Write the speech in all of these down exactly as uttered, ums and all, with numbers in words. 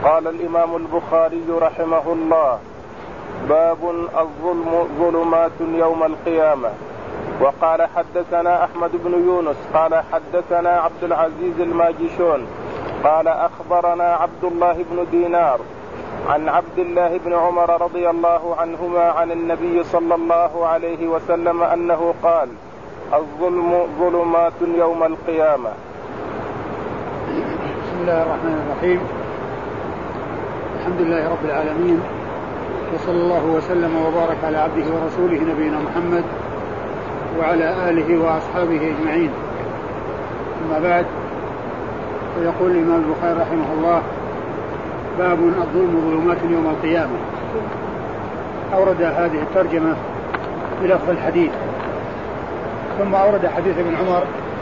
قال الإمام البخاري رحمه الله: باب الظلم ظلمات يوم القيامة. وقال حدثنا أحمد بن يونس قال حدثنا عبد العزيز الماجشون قال أخبرنا عبد الله بن دينار عن عبد الله بن عمر رضي الله عنهما عن النبي صلى الله عليه وسلم أنه قال: الظلم ظلمات يوم القيامة. بسم الله الرحمن الرحيم. الحمد لله رب العالمين، وصلى الله وسلم وبارك على عبده ورسوله نبينا محمد وعلى آله وأصحابه أجمعين. أما بعد، فيقول الإمام البخاري رحمه الله: باب الظلم ظلمات يوم القيامة. أورد هذه الترجمة بلفظ الحديث، ثم أورد حديث ابن عمر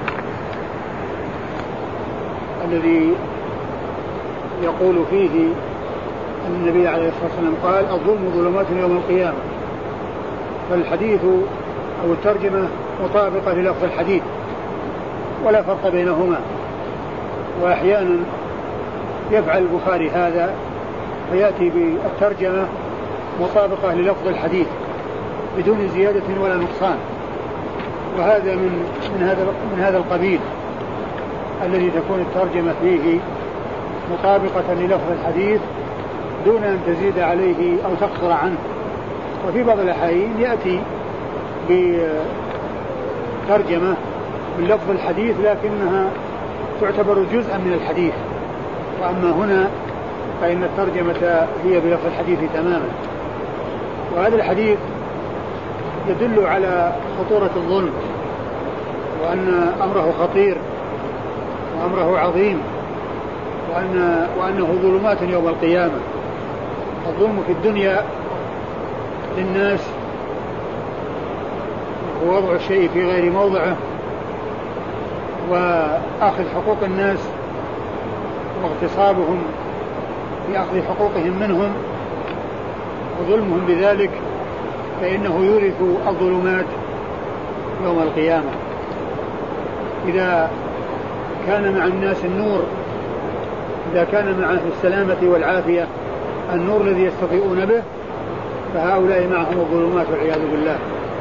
الذي يقول فيه أن النبي عليه الصلاة والسلام قال: الظلم ظلمات يوم القيامة. فالحديث أو الترجمة مطابقة للفظ الحديث ولا فرق بينهما. وأحيانا يفعل البخاري هذا فيأتي بالترجمة مطابقة للفظ الحديث بدون زيادة ولا نقصان، وهذا من من هذا من هذا القبيل الذي تكون الترجمة فيه مطابقة للفظ الحديث دون أن تزيد عليه أو تقصر عنه. وفي بعض الأحيان يأتي بترجمة من لفظ الحديث لكنها تعتبر جزءا من الحديث، وأما هنا فإن الترجمة هي بلفظ الحديث تماما. وهذا الحديث يدل على خطورة الظلم، وأن أمره خطير وأمره عظيم، وأن وأنه ظلمات يوم القيامة. الظلم في الدنيا للناس هو وضع الشيء في غير موضعه، وأخذ حقوق الناس واغتصابهم في أخذ حقوقهم منهم وظلمهم بذلك، فإنه يورث الظلمات يوم القيامة. إذا كان مع الناس النور، إذا كان معه السلامة والعافية النور الذي يستطيعون به، فهؤلاء معهم الظلمات والعياذ بالله.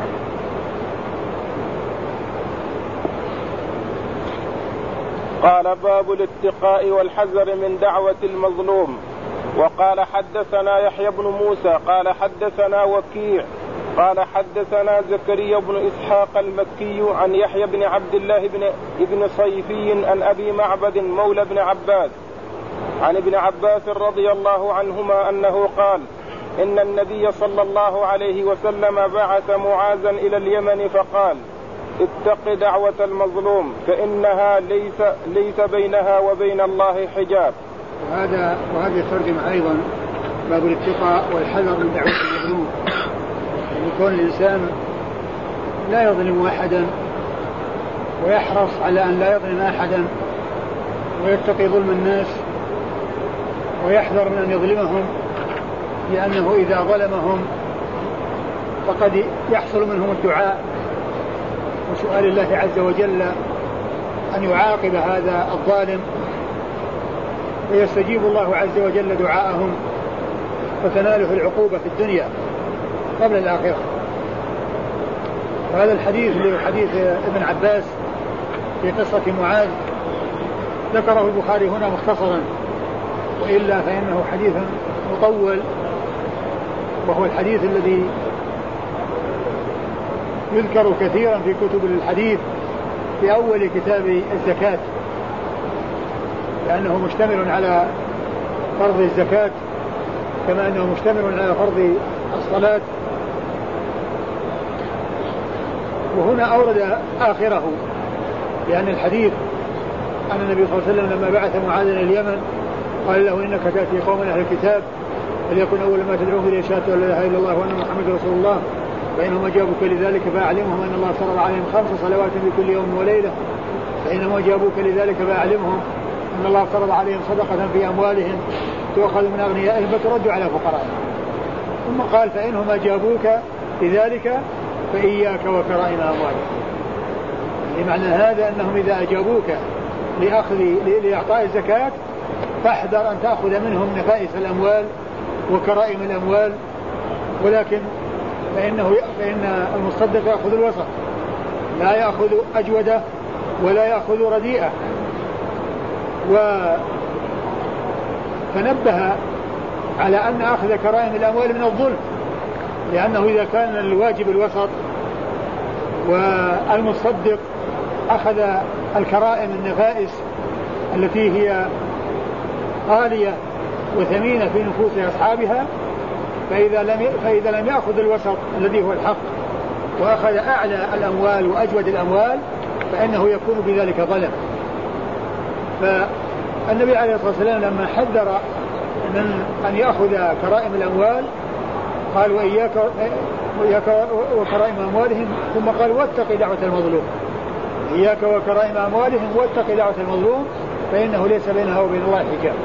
قال: باب الاتقاء والحذر من دعوة المظلوم. وقال حدثنا يحيى بن موسى قال حدثنا وكيع قال حدثنا زكريا بن إسحاق المكي عن يحيى بن عبد الله بن ابن صيفي عن أبي معبد مولى بن عباس عن ابن عباس رضي الله عنهما أنه قال: إن النبي صلى الله عليه وسلم بعث معاذا إلى اليمن فقال: اتق دعوة المظلوم فإنها ليس, ليس بينها وبين الله حجاب. وهذا وهذه الترجمة أيضا باب الاتقاء والحذر من دعوة المظلوم. يكون الإنسان لا يظلم أحدا ويحرص على أن لا يظلم أحدا ويتقي ظلم الناس ويحذر من أن يظلمهم، لأنه إذا ظلمهم فقد يحصل منهم الدعاء وسؤال الله عز وجل أن يعاقب هذا الظالم، ويستجيب الله عز وجل دعاءهم فتناله العقوبة في الدنيا قبل الآخرة. وهذا الحديث لحديث ابن عباس في قصة معاذ ذكره البخاري هنا مختصرا، وإلا فإنه حديث مطول، وهو الحديث الذي يذكر كثيرا في كتب الحديث في أول كتاب الزكاة، لأنه مشتمل على فرض الزكاة كما أنه مشتمل على فرض الصلاة. وهنا أورد آخره، لأن الحديث أن النبي صلى الله عليه وسلم لما بعث معاذ إلى اليمن قال له: إنك تأتي قوما أهل الكتاب فليكن أول ما تدعوهم إلى شهادة أن لا إله إلا الله وأن محمد رسول الله، فإنهم أجابوك لذلك فأعلمهم أن الله فرض عليهم خمس صلوات بكل يوم وليلة، فإنهم أجابوك لذلك فأعلمهم أن الله فرض عليهم صدقة في أموالهم تؤخذ من أغنيائهم فترد على فقرائهم. ثم قال: فإنهم أجابوك لذلك فإياك وكرائم أموالهم. لمعنى هذا أنهم إذا أجابوك لأخذ لإعطاء الزكاة فاحذر أن تأخذ منهم نفائس الأموال وكرائم الأموال، ولكن فإنه فإن المصدق يأخذ الوسط، لا يأخذ أجودة ولا يأخذ رديئة. وتنبه على أن أخذ كرائم الأموال من الظلم، لأنه إذا كان الواجب الوسط والمصدق أخذ الكرائم النفائس التي هي غالية وثمينة في نفوس أصحابها، فإذا لم فإذا لم يأخذ الوسط الذي هو الحق وأخذ أعلى الأموال وأجود الأموال فإنه يكون بذلك ظلم. فالنبي عليه الصلاة والسلام لما حذر من أن يأخذ كرائم الأموال قال وإياك وإياك وكرائم أموالهم، ثم قال واتق دعوة المظلوم، إياك وكرائم أموالهم واتق دعوة المظلوم فإنه ليس بينها وبين الله حجاب.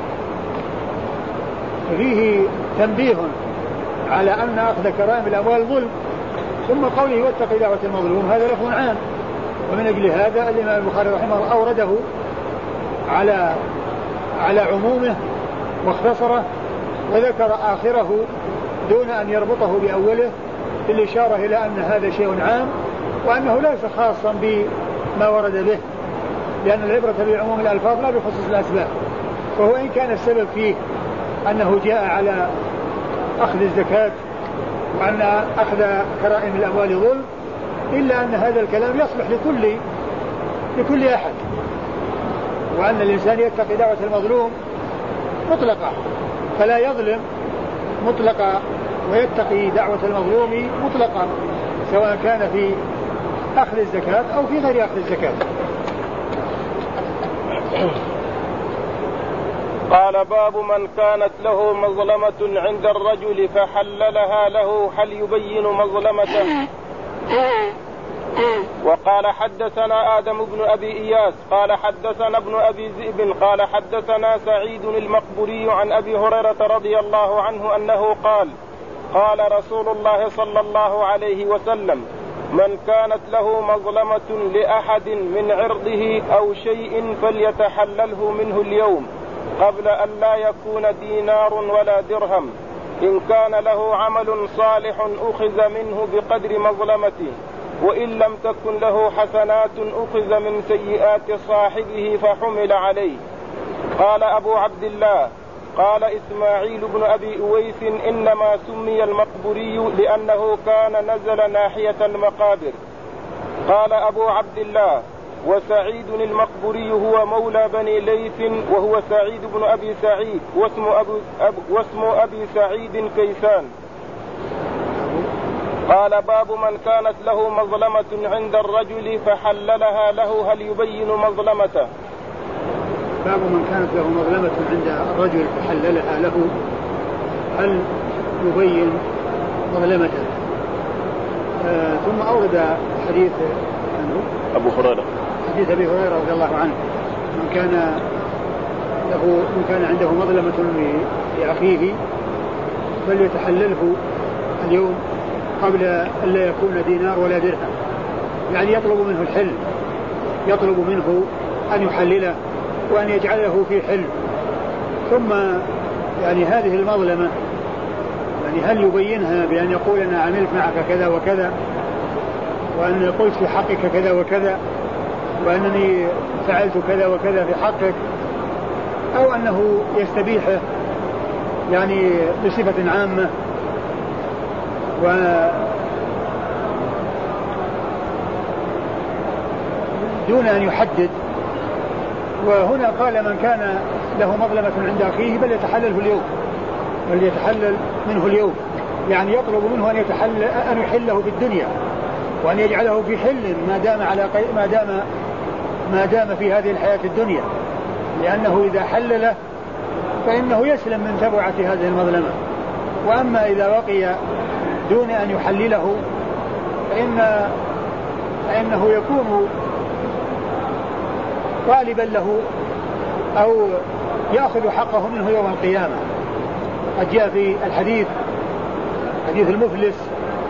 فيه تنبيه على أن أخذ كرائم الأموال ظلم، ثم قوله واتق دعوة المظلوم هذا لفظ عام، ومن أجل هذا الإمام البخاري رحمه الله أورده على على عمومه واختصره وذكر آخره دون أن يربطه بأوله بالإشارة إلى أن هذا شيء عام وأنه ليس خاصا بما ورد به، لأن العبرة بعموم الألفاظ لا بخصوص الأسباب. فهو إن كان السبب فيه أنه جاء على أخذ الزكاة وأن أخذ كرائم الأموال ظلم، إلا أن هذا الكلام يصلح لكل لكل أحد، وأن الإنسان يتقي دعوة المظلوم مطلقة فلا يظلم مطلقة، ويتقي دعوة المظلوم مطلقة سواء كان في أخذ الزكاة أو في غير أخذ الزكاة. قال باب من كانت له مظلمة عند الرجل فحللها له هل يبين مظلمته؟ وقال حدثنا آدم بن أبي إياس قال حدثنا ابن أبي ذئب قال حدثنا سعيد المقبري عن أبي هريرة رضي الله عنه أنه قال قال رسول الله صلى الله عليه وسلم من كانت له مظلمة لأحد من عرضه أو شيء فليتحلله منه اليوم قبل أن لا يكون دينار ولا درهم، إن كان له عمل صالح أخذ منه بقدر مظلمته، وإن لم تكن له حسنات أخذ من سيئات صاحبه فحمل عليه. قال أبو عبد الله قال إسماعيل بن أبي أويس إنما سمي المقبري لأنه كان نزل ناحية المقابر. قال أبو عبد الله وسعيد المقبري هو مولى بني ليث وهو سعيد بن أبي سعيد واسم أبي, أب واسم أبي سعيد كيسان. قال باب من كانت له مظلمة عند الرجل فحللها له هل يبين مظلمته؟ باب من كانت له مظلمة عند الرجل فحللها له هل يبين مظلمته. آه ثم أورد حديث أبو هريرة حديث أبي هريرة رضي الله عنه من كان له من كان عنده مظلمة لأخيه فليتحلله اليوم قبل أن لا يكون دينار ولا درهم، يعني يطلب منه الحل، يطلب منه أن يحلله وأن يجعله في حل. ثم يعني هذه المظلمة يعني هل يبينها بأن يقول أنا عملت معك كذا وكذا وأني قلت في حقك كذا وكذا وأنني فعلت كذا وكذا في حقك، أو أنه يستبيحه يعني بصفة عامة و دون أن يحدد. وهنا قال من كان له مظلمة عند أخيه بل يتحلله اليوم، بل يتحلل منه اليوم، يعني يطلب منه أن يتحلل أن يحله في الدنيا وأن يجعله في حل ما دام على ما دام ما دام في هذه الحياة الدنيا، لأنه إذا حلله فإنه يسلم من تبعة هذه المظلمة. وأما إذا بقي دون أن يحلله فإن فإنه يكون طالبا له أو يأخذ حقه منه يوم القيامة. قد جاء في الحديث حديث المفلس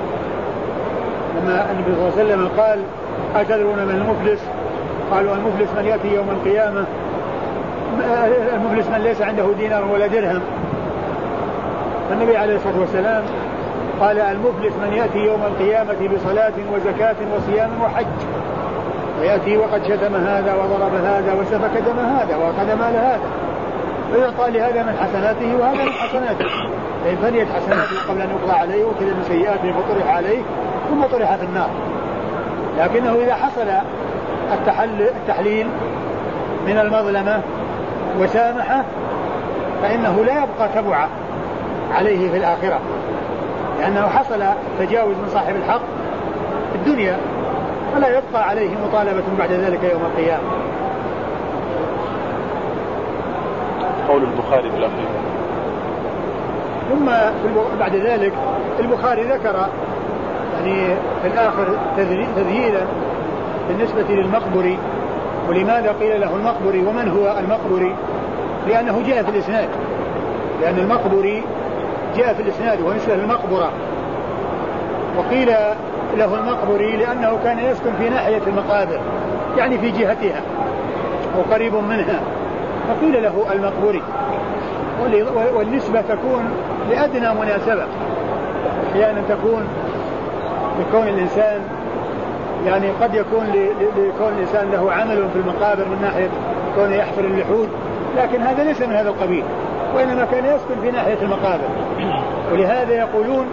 لما النبي صلى الله عليه وسلم قال أتدرون من المفلس؟ قالوا المفلس من يأتي يوم القيامة المفلس المفلس من ليس عنده دينار ولا درهم. فالنبي عليه الصلاة والسلام قال المفلس من يأتي يوم القيامة بصلاة وزكاة وصيام وحج، ويأتي وقد شتم هذا وضرب هذا وسفك دم هذا وأخذ مال هذا، فيعطى لهذا من حسناته وهذا من حسناته، فإن فنيت حسناته قبل أن يقضى عليه وكذا من سيئاته فطرح عليه ثم طرح في النار. لكنه إذا حصل التحليل من المظلمة وسامحه فإنه لا يبقى تبعه عليه في الآخرة، لأنه حصل تجاوز من صاحب الحق في الدنيا، فلا يبقى عليه مطالبة بعد ذلك يوم القيامة. قول البخاري في الأخير. ثم بعد ذلك البخاري ذكر يعني في الآخر تذييلا بالنسبة للمقبري. ولماذا قيل له المقبري ومن هو المقبري؟ لأنه جاء في الإسناد، لأن المقبري جاء في الإسناد ونسبة للمقبرة. وقيل له المقبري لأنه كان يسكن في ناحية المقابر يعني في جهتها أو قريب منها، فقيل له المقبري. والنسبة تكون لأدنى مناسبة، أحيانا يعني تكون لكون الإنسان يعني قد يكون لكون الإنسان له عمل في المقابر من ناحية كونه يحفر اللحود، لكن هذا ليس من هذا القبيل، وإنما كان يسكن في ناحية المقابر. ولهذا يقولون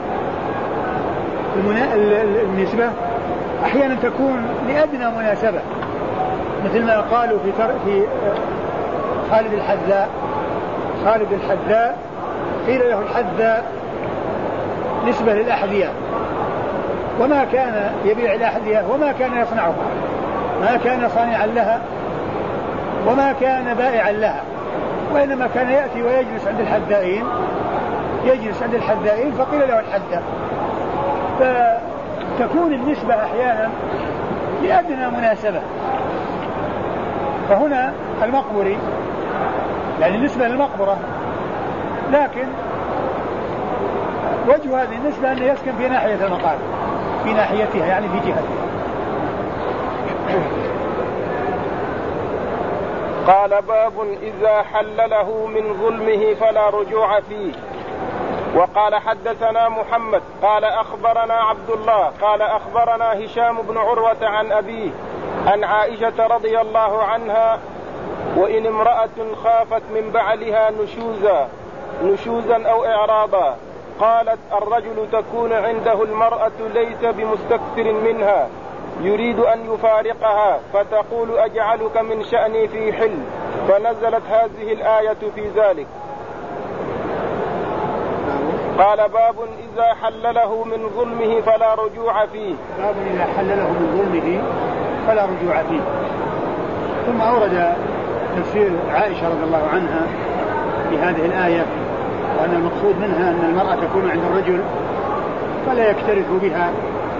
النسبة أحيانا تكون لأدنى مناسبة، مثل ما قالوا في في خالد الحذاء. خالد الحذاء قيل له الحذاء نسبة للأحذية، وما كان يبيع الأحذية وما كان يصنعها، ما كان صانعا لها وما كان بائعا لها، وإنما كان يأتي ويجلس عند الحذائين يجلس عند الحذائين فقيل له الحذاء. فتكون النسبة أحيانا لأدنى مناسبة. فهنا المقبري يعني النسبة للمقبرة، لكن وجه هذه النسبة أنه يسكن في ناحية المقابر، في ناحيتها يعني في جهتها. قال باب إذا حلله من ظلمه فلا رجوع فيه. وقال حدثنا محمد قال أخبرنا عبد الله قال أخبرنا هشام بن عروة عن أبيه عن عائشة رضي الله عنها: وإن امرأة خافت من بعلها نشوزا نشوزا أو إعراضا قالت الرجل تكون عنده المرأة ليس بمستكثر منها يريد أن يفارقها فتقول أجعلك من شأني في حل، فنزلت هذه الآية في ذلك. قال باب إذا حلله من ظلمه فلا رجوع فيه. باب إذا حلله من ظلمه فلا رجوع فيه. ثم أورد تفسير عائشة رضي الله عنها بهذه الآية، وأن المقصود منها أن المرأة تكون عند الرجل فلا يكترث بها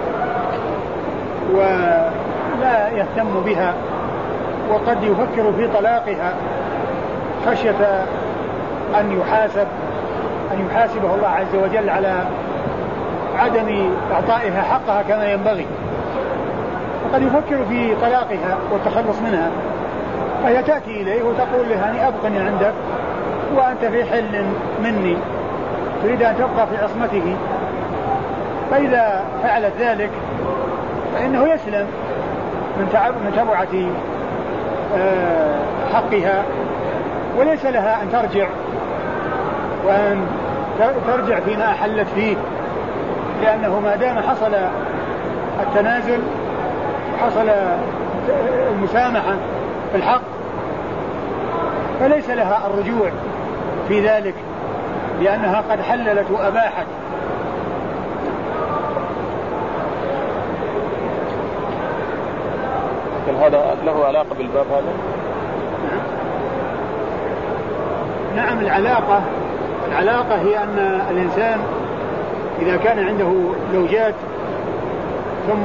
ولا يهتم بها، وقد يفكر في طلاقها خشية أن يحاسب أن يحاسبه الله عز وجل على عدم إعطائها حقها كما ينبغي، وقد يفكر في طلاقها والتخلص منها، فهي تأتي إليه وتقول له أني أبقني عندك وأنت في حل مني، تريد أن تبقى في عصمته. فإذا فعلت ذلك فإنه يسلم من تبعة حقها، وليس لها أن ترجع وأن ترجع فيما أحلت فيه، لأنه ما دام حصل التنازل وحصل المسامحة في الحق فليس لها الرجوع في ذلك، لأنها قد حللت وأباحت. لكن هذا له علاقة بالباب هذا؟ نعم, نعم العلاقة العلاقة هي أن الإنسان إذا كان عنده زوجات ثم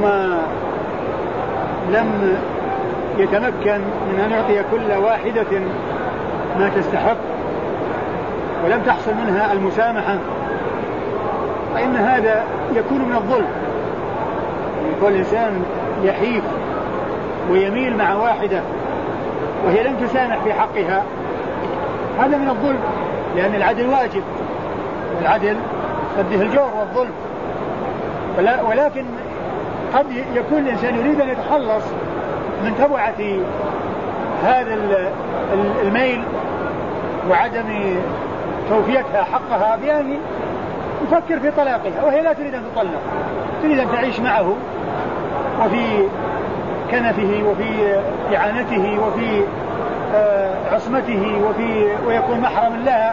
لم يتمكن من أن يعطي كل واحدة ما تستحق ولم تحصل منها المسامحة، فإن هذا يكون من الظلم. يكون الإنسان يحيف ويميل مع واحدة وهي لم تسامح في حقها، هذا من الظلم، لأن العدل واجب، والعدل ضده الجور والظلم. ولكن قد يكون الإنسان يريد أن يتخلص من تبعة هذا الميل وعدم توفيتها حقها بأن يفكر في طلاقها، وهي لا تريد أن تطلق، تريد أن تعيش معه وفي كنفه وفي إعانته وفي عصمته وفي ويكون محرم لها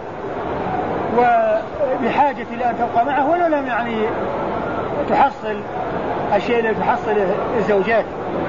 وبحاجة إلى أن تبقى معه، ولو لم يعني تحصل الشيء الذي تحصل الزوجات،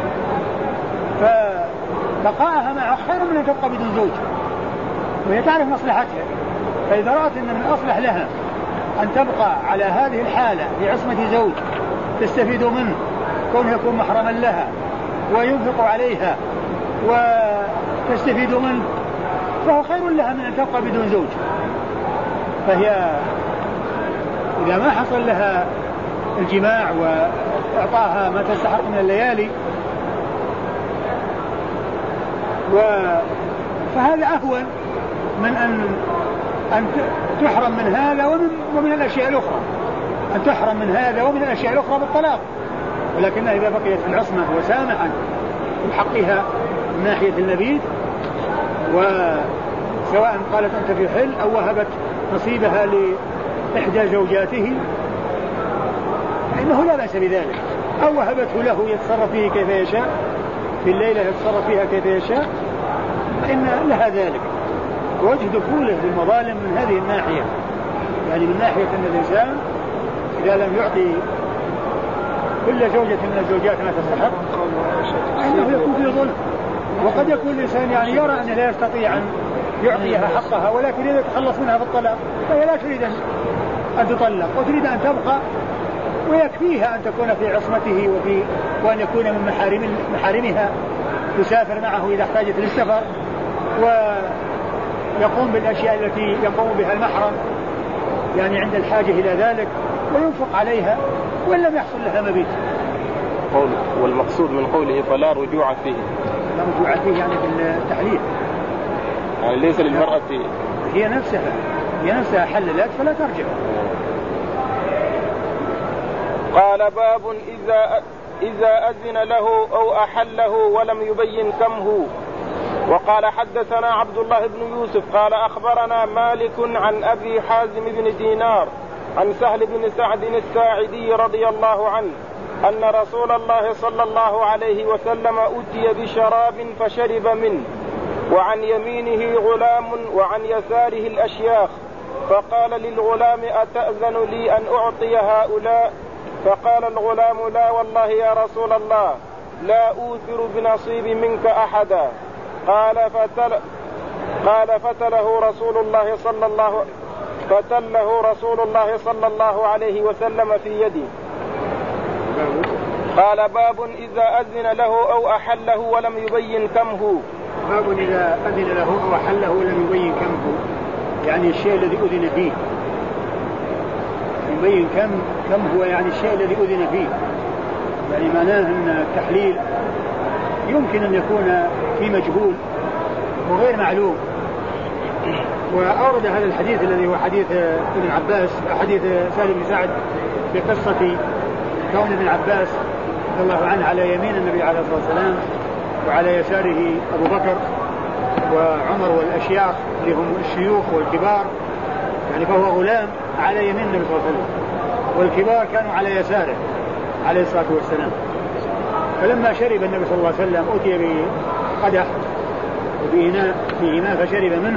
فبقاءها معه خير من أن تبقى بدون زوج، وهي تعرف مصلحتها. فإذا رأت أن من الأصلح لها أن تبقى على هذه الحالة بعصمة زوج تستفيد منه كونه يكون محرما لها وينفق عليها وتستفيد منه، فهو خير لها من أن تبقى بدون زوج. فهي إذا ما حصل لها الجماع وإعطاها ما تستحق من الليالي و... فهذا أهون من أن أن تحرم من هذا ومن, ومن الأشياء الأخرى، أن تحرم من هذا ومن الأشياء الأخرى بالطلاق. ولكنها إذا بقيت في العصمة وسامحا في حقها من ناحية المبيت، وسواء قالت أنت في حل أو وهبت نصيبها لإحدى زوجاته فإنه لا بأس بذلك، أو وهبته له يتصرف فيه كيف يشاء في الليلة يتصرف فيها كيف يشاء، فإن لها ذلك. وجه دخوله للمظالم من هذه الناحية، يعني من ناحية أن الإنسان إذا لم يعطي كل زوجة من الزوجات ما تستحق فإنه يكون في ظلم. وقد يكون الإنسان يعني يرى أنه لا يستطيع أن يعطيها حقها، ولكن إذا يتخلص منها بالطلاق فهي لا تريد أن تطلق وتريد أن تبقى، ويكفيها أن تكون في عصمته وفي وأن يكون من محارم محارمها، تسافر معه إذا احتاجت للسفر ويقوم بالأشياء التي يقوم بها المحرم يعني عند الحاجة إلى ذلك، وينفق عليها وإن لم يحصل لها مبيت. والمقصود من قوله فلا رجوع فيه، لا رجوع فيه يعني بالتحليل، يعني ليس للمرأة هي نفسها هي نفسها حللت فلا ترجع. قال باب إذا إذا أذن له أو أحله ولم يبين كم هو. وقال حدثنا عبد الله بن يوسف قال أخبرنا مالك عن أبي حازم بن دينار عن سهل بن سعد الساعدي رضي الله عنه أن رسول الله صلى الله عليه وسلم أتي بشراب فشرب منه، وعن يمينه غلام وعن يساره الأشياخ، فقال للغلام أتأذن لي أن أعطي هؤلاء؟ فقال الغلام لا والله يا رسول الله لا أوثر بنصيب منك أحدا. قال فتل قال فتله رسول الله صلى الله فتله رسول الله صلى الله عليه وسلم في يدي. قال باب إذا أذن له أو أحله ولم يبين كم هو. باب إذا أذن له أو أحله ولم يبين كم هو، يعني الشيء الذي أذن فيه، يبين كم كم هو يعني الشيء الذي أذن فيه، يعني معناه أن التحليل يمكن أن يكون في مجهول وغير معلوم. وأورد هذا الحديث الذي هو حديث ابن عباس، حديث سهل بن سعد في قصة كون ابن عباس رضي الله عنه على يمين النبي عليه الصلاة والسلام وعلى يساره أبو بكر وعمر والأشياخ اللي هم الشيوخ والكبار، يعني فهو غلام على يمين النبي صلى الله عليه وسلم، والكبار كانوا على يساره عليه الصلاة والسلام. فلما شرب النبي صلى الله عليه وسلم أتي بقدح وبإناء في إناء فشرب منه،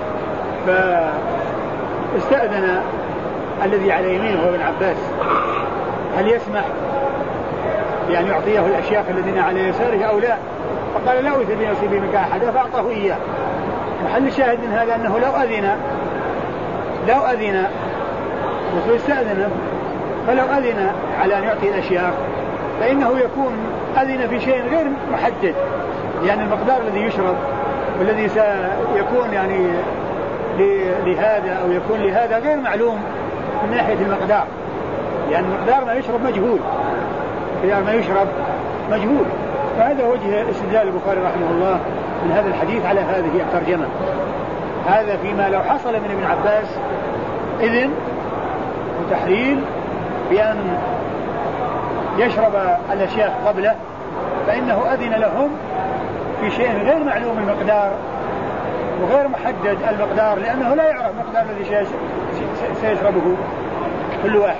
فاستأذن الذي على يمينه هو ابن عباس هل يسمح بأن يعطيه الأشياخ الذين على يساره أو لا؟ فقال لا أوثر بنصيبي منك أحدا، فأعطاه إياه. محل الشاهد من هذا أنه لو أذن لو أذن ويستأذن فلو أذن على أن يعطي الأشياخ فإنه يكون أذن في شيء غير محدد، يعني المقدار الذي يشرب والذي سيكون يعني لهذا أو يكون لهذا غير معلوم من ناحية المقدار، يعني مقدار ما يشرب مجهول، مقدار ما يشرب مجهول. فهذا وجه استدلال البخاري رحمه الله من هذا الحديث على هذه الترجمة. هذا فيما لو حصل من ابن عباس إذن وتحليل بأن يشرب الأشياخ قبله فإنه أذن لهم في شيء غير معلوم المقدار وغير محدد المقدار، لأنه لا يعرف مقدار الذي سيشربه كل واحد.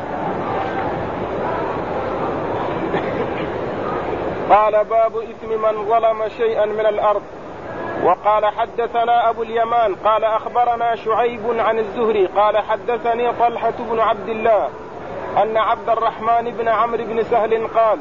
قال باب إثم من ظلم شيئا من الأرض. وقال حدثنا أبو اليمان قال أخبرنا شعيب عن الزهري قال حدثني طلحة بن عبد الله أن عبد الرحمن بن عمرو بن سهل قال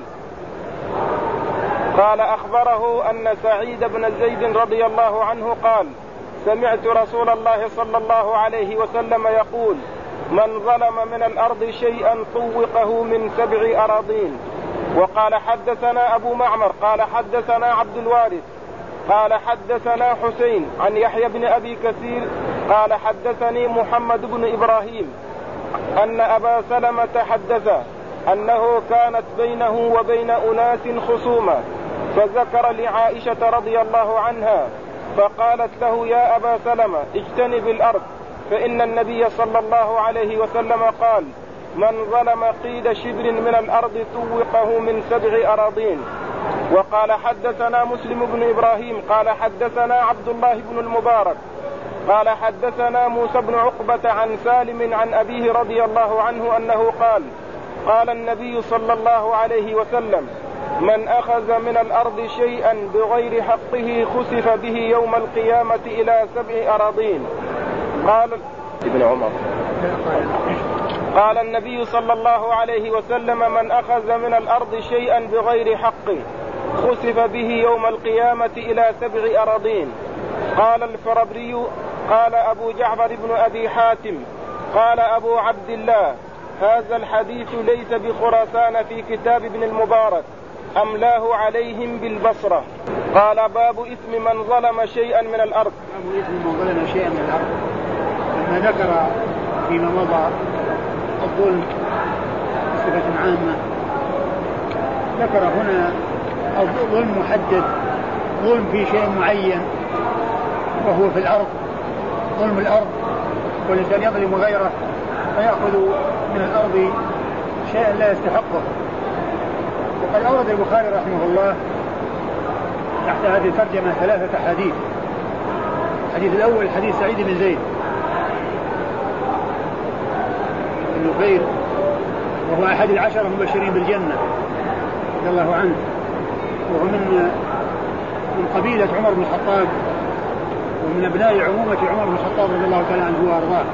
قال أخبره أن سعيد بن زيد رضي الله عنه قال سمعت رسول الله صلى الله عليه وسلم يقول من ظلم من الأرض شيئا طوقه من سبع أراضين. وقال حدثنا أبو معمر قال حدثنا عبد الوارث قال حدثنا حسين عن يحيى بن أبي كثير قال حدثني محمد بن إبراهيم أن أبا سلمة حدث أنه كانت بينه وبين أناس خصومة فذكر لعائشة رضي الله عنها فقالت له يا أبا سلمة اجتنب الأرض فإن النبي صلى الله عليه وسلم قال من ظلم قيد شبر من الأرض طوقه من سبع أراضين. وقال حدثنا مسلم بن إبراهيم قال حدثنا عبد الله بن المبارك قال حدثنا موسى بن عقبة عن سالم عن أبيه رضي الله عنه أنه قال قال النبي صلى الله عليه وسلم من أخذ من الأرض شيئا بغير حقه خسف به يوم القيامة إلى سبع أراضين. قال ابن عمر قال النبي صلى الله عليه وسلم من أخذ من الأرض شيئا بغير حقه خسف به يوم القيامة إلى سبع أراضين. قال الفربري قال أبو جعفر بن أبي حاتم قال أبو عبد الله هذا الحديث ليس بخراسان في كتاب ابن المبارك أملاه عليهم بالبصرة. قال باب إثم من ظلم شيئا من الأرض. باب إثم من ظلم شيئا من الأرض لما ذكر فيما مضى الظلم بصفة عامة ذكر هنا الظلم محدد ظلم في شيء معين وهو في الأرض ظلم الأرض والإنسان يظلم غيره فيأخذ من الأرض شيئا لا يستحقه. وقد أورد البخاري رحمه الله تحت هذه الترجمة ثلاثة حديث. الحديث الأول حديث سعيد بن زيد بن نفير وهو أحد العشرة المبشرين بالجنة رضي الله عنه وهو من من قبيلة عمر بن الخطاب ومن أبناء عمومة عمر بن الخطاب رضي الله تعالى عنه وأرضاه.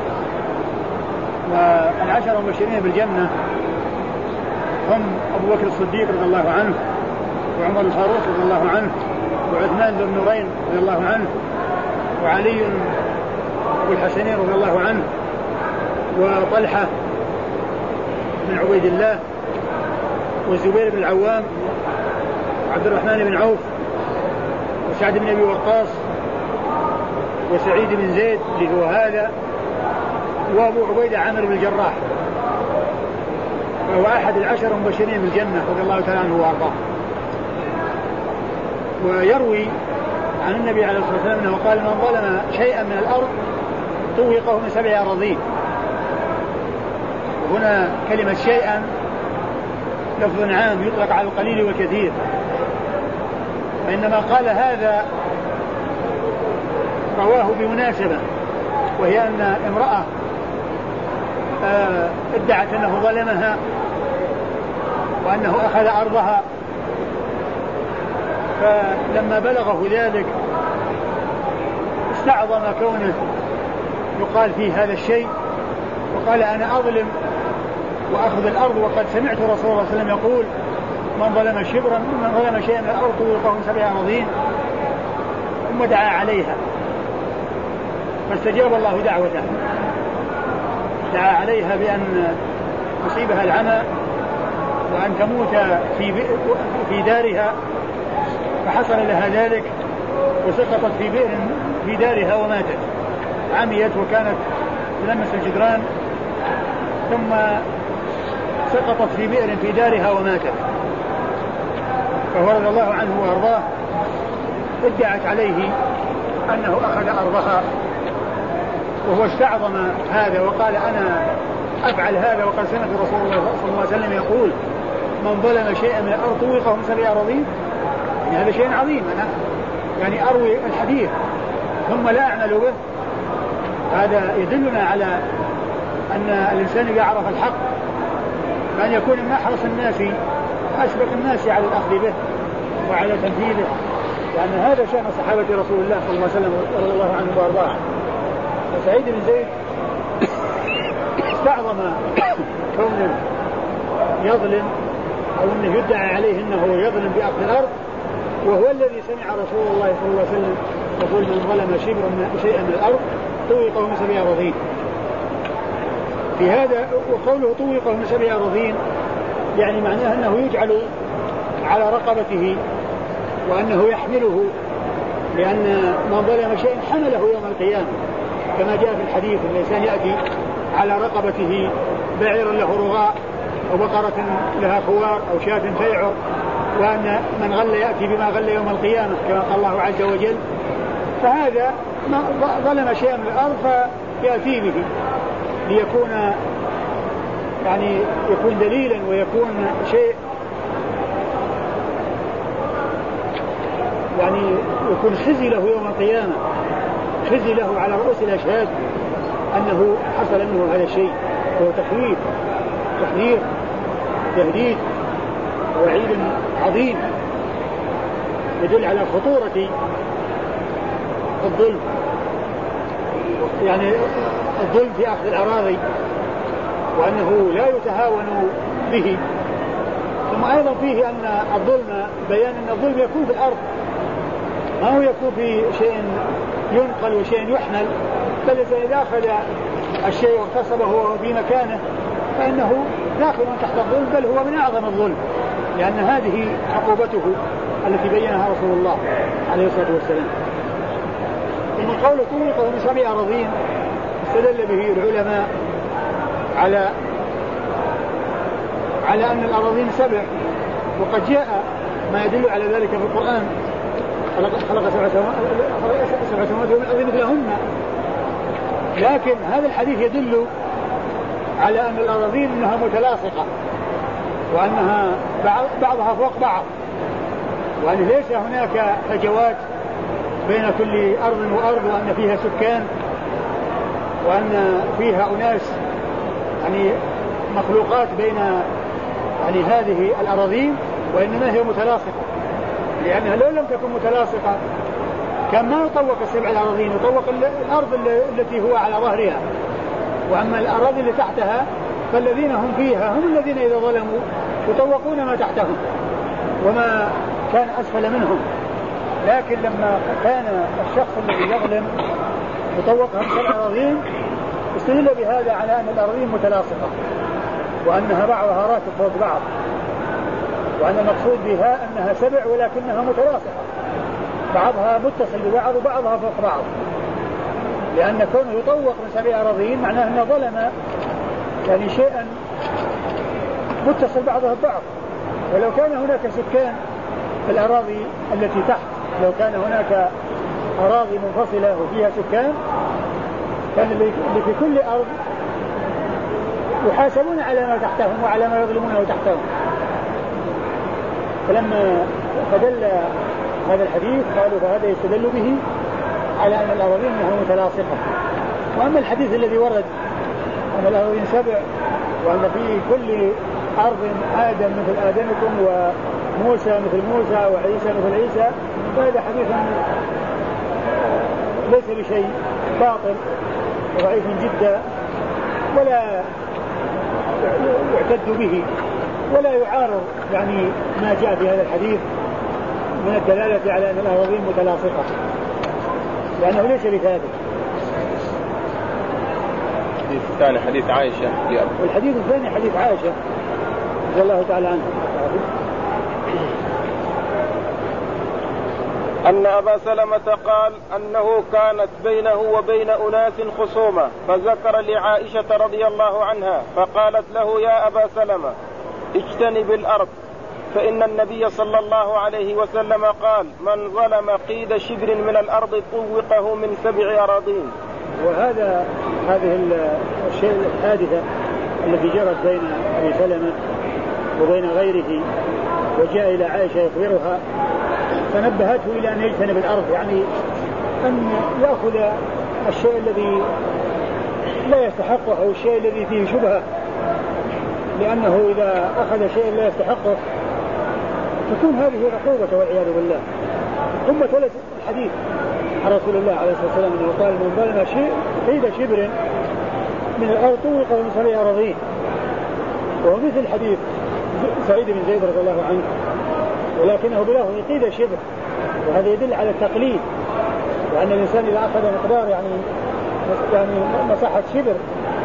والعشرة المبشرين بالجنة هم أبو بكر الصديق رضي الله عنه وعمر الفاروق رضي الله عنه وعثمان ذو النورين رضي الله عنه وعلي أبو الحسنين رضي الله عنه وطلحة بن عبيد الله والزبير بن العوام وعبد الرحمن بن عوف وسعد بن أبي وقاص وسعيد بن زيد اللي هو هذا وأبو عبيدة عامر بن الجراح وهو أحد العشر المبشرين بالجنة رضي الله تعالى عنه وأرضاه. ويروي عن النبي عليه الصلاة والسلام أنه قال من ظلم شيئا من الأرض طوقه من سبع أراضين. وهنا كلمة شيئا لفظ عام يطلق على القليل والكثير وإنما قال هذا رواه بمناسبة وهي أن امرأة ادعت أنه ظلمها وأنه أخذ أرضها فلما بلغه ذلك استعظم كونه يقال فيه هذا الشيء وقال أنا أظلم وأخذ الأرض وقد سمعت رسول الله صلى الله عليه وسلم يقول من ظلم شبرا من ظلم شيئا من الأرض طوقه من سبع أراضين ثم دعا عليها فاستجاب الله دعوته دعا عليها بأن يصيبها العمى وأن تموت في في دارها فحصل لها ذلك وسقطت في بئر في دارها وماتت عميت وكانت تلمس الجدران ثم سقطت في بئر في دارها وماتت فهو رضي الله عنه وأرضاه ادعت عليه أنه أخذ أرضها وهو استعظم هذا وقال أنا أفعل هذا، وقد سمعت رسول الله صلى الله عليه وسلم يقول من ظلم شيئا من الأرض طوقه من سبع أراضين. يعني هذا شيء عظيم، أنا يعني أروي الحديث ثم لا أعمل به، هذا يدلنا على أن الإنسان إذا عرف الحق فأن يكون من أحرص الناس أسبق الناس على الأخذ به وعلى تنفيذه، لأن يعني هذا شأن صحابة رسول الله صلى الله عليه وسلم رضي الله عنه وأرضاه. وسعيد بن زيد استعظم كونه يظلم أو أنه يدعى عليه أنه يظلم بأخذ الأرض، وهو الذي سمع رسول الله صلى الله عليه وسلم يقول من ظلم شبرا شيئا من الأرض طوقه من سبع أراضين. في هذا وقوله طوقه من سبع أراضين يعني معناه أنه يجعل على رقبته وأنه يحمله، لأن من ظلم شيئا حمله يوم القيامة، كما جاء في الحديث أن الإنسان يأتي على رقبته بعير له رغاء أو بقرة لها خوار أو شاة تيعر، وأن من غل يأتي بما غل يوم القيامة كما قال الله عز وجل. فهذا ظلم شيئا من الأرض فيأتي به ليكون يعني يكون دليلا ويكون شيء يعني يكون خزي له يوم القيامة، خزي له على رؤوس الأشهاد أنه حصل منه هذا الشيء، وهو تخويف تحذير تهديد وعيد عظيم يدل على خطورة الظلم، يعني الظلم في أخذ الأراضي وأنه لا يتهاون به. ثم أيضا فيه أن الظلم بيان أن الظلم يكون في الأرض، ما هو يكون في شيء ينقل وشيء يحمل، بل إذا أخذ الشيء واغتصبه في مكانه فإنه داخل تحت الظلم، بل هو من أعظم الظلم، لأن هذه عقوبته التي بينها رسول الله عليه الصلاة والسلام. ومن قوله طوقه من سبع أراضين استدل به العلماء على على أن الأراضين سبع، وقد جاء ما يدل على ذلك في القرآن خلق خلق سبع سماوات والأرض مثلهن. لكن هذا الحديث يدل على أن الأراضين أنها متلاصقة وأنها بعضها فوق بعض، وأن ليس هناك فجوات بين كل أرض وأرض، وأن فيها سكان وأن فيها أناس يعني مخلوقات بين يعني هذه الأراضين، وإنما هي متلاصقة، لأنها لو لم تكن متلاصقة كان ما يطوق السبع الأراضين، يطوق الأرض التي هو على ظهرها. وأما الأراضي اللي تحتها فالذين هم فيها هم الذين إذا ظلموا يطوقون ما تحتهم وما كان أسفل منهم. لكن لما كان الشخص الذي يظلم يطوقها من سبع أراضين استدل بهذا على أن الأراضين متلاصقة، وأنها بعضها راكب فوق بعض، وأن المقصود بها أنها سبع ولكنها متلاصقة، بعضها متصل ببعض وبعضها فوق بعض، لأن كونه يطوق من سبع أراضين معناه أنه ظلم يعني شيئا متصل بعضها ببعض. ولو كان هناك سكان في الأراضي التي تحت، لو كان هناك أراضي منفصلة وفيها سكان كان اللي في كل أرض يحاسبون على ما تحتهم وعلى ما يظلمونه تحتهم. فلما فدل هذا الحديث قالوا فهذا يستدل به على أن الأراضين أنها متلاصقة. وأما الحديث الذي ورد أن الأراضين سبع وأن في كل أرض آدم مثل آدمكم وموسى مثل موسى وعيسى مثل عيسى، فهذا حديث ليس بشيء، باطل وضعيف جدا، ولا يعتد به ولا يعارض يعني ما جاء في هذا الحديث من الدلالة على أن الأراضين متلاصقة، لأنه ليس بثابت. الحديث الثاني حديث عائشة، والحديث الثاني حديث عائشة رضي الله تعالى عنها أن أبا سلمة قال أنه كانت بينه وبين أناس خصومة، فذكر لعائشة رضي الله عنها فقالت له يا أبا سلمة اجتنب الأرض، فإن النبي صلى الله عليه وسلم قال من ظلم قيد شبر من الأرض طوقه من سبع أراضين، وهذا هذه الشيء الحادثة التي جرت بين أبي سلمة وبين غيره وجاء إلى عائشة يخبرها فنبهته إلى أن يجتنب الأرض، يعني أن يأخذ الشيء الذي لا يستحقه أو الشيء الذي فيه شبهة، لأنه إذا أخذ شيء لا يستحقه تكون هذه عقوبة والعياذ بالله. ثم ثلاث الحديث عن رسول الله عليه الصلاة والسلام أنه قال من ظلم شيء قيد شبر من الأرض طوق من سبع أراضين، ومثل حديث سعيد بن زيد رضي الله عنه ولكنه بلفظ قيد شبر، وهذا يدل على التقليد، وأن الإنسان إذا أخذ مقدار يعني يعني مساحة شبر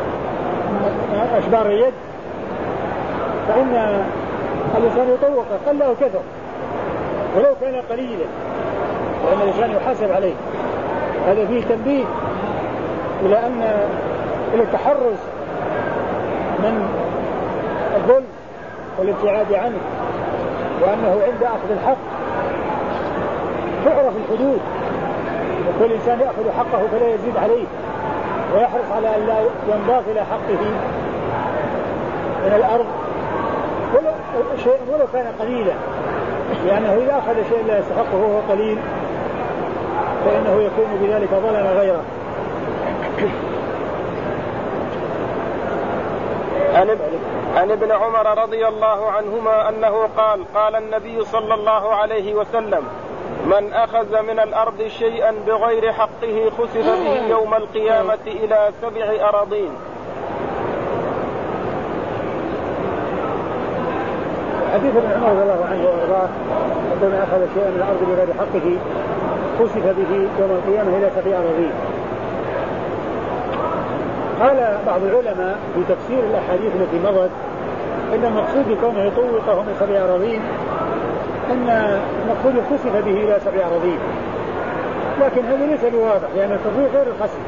أشبار اليد فإن الإنسان يطوق قل أو كثر ولو كان قليلا، وأن الإنسان يحاسب عليه. هذا فيه تنبيه إلى أن إلى التحرز من الظلم والابتعاد عنه، وأنه عند أخذ الحق تعرف الحدود، وكل إنسان يأخذ حقه فلا يزيد عليه ويحرص على أن لا ينضاف إلى حقه من الأرض ولو شيء ولو كان قليلا، لأنه إذا أخذ شيء لا يستحقه وهو قليل فإنه يكون بذلك ظلم غيره. عن ابن عمر رضي الله عنهما أنه قال قال النبي صلى الله عليه وسلم من أخذ من الأرض شيئا بغير حقه خسف به يوم القيامة إلى سبع أراضين. حديث ابن عمر رضي الله عنه وارضاه عندما أخذ شيئا من الأرض بغير حقه خسف به يوم القيامة إلى سبع أراضين. قال بعض العلماء في تفسير الأحاديث التي مضت إن المقصود بكونه يطوقه من سبع أراضين أن المقصود خسف به إلى سبع أراضين، لكن هذا ليس بواضح لأن التطويق غير الخسف،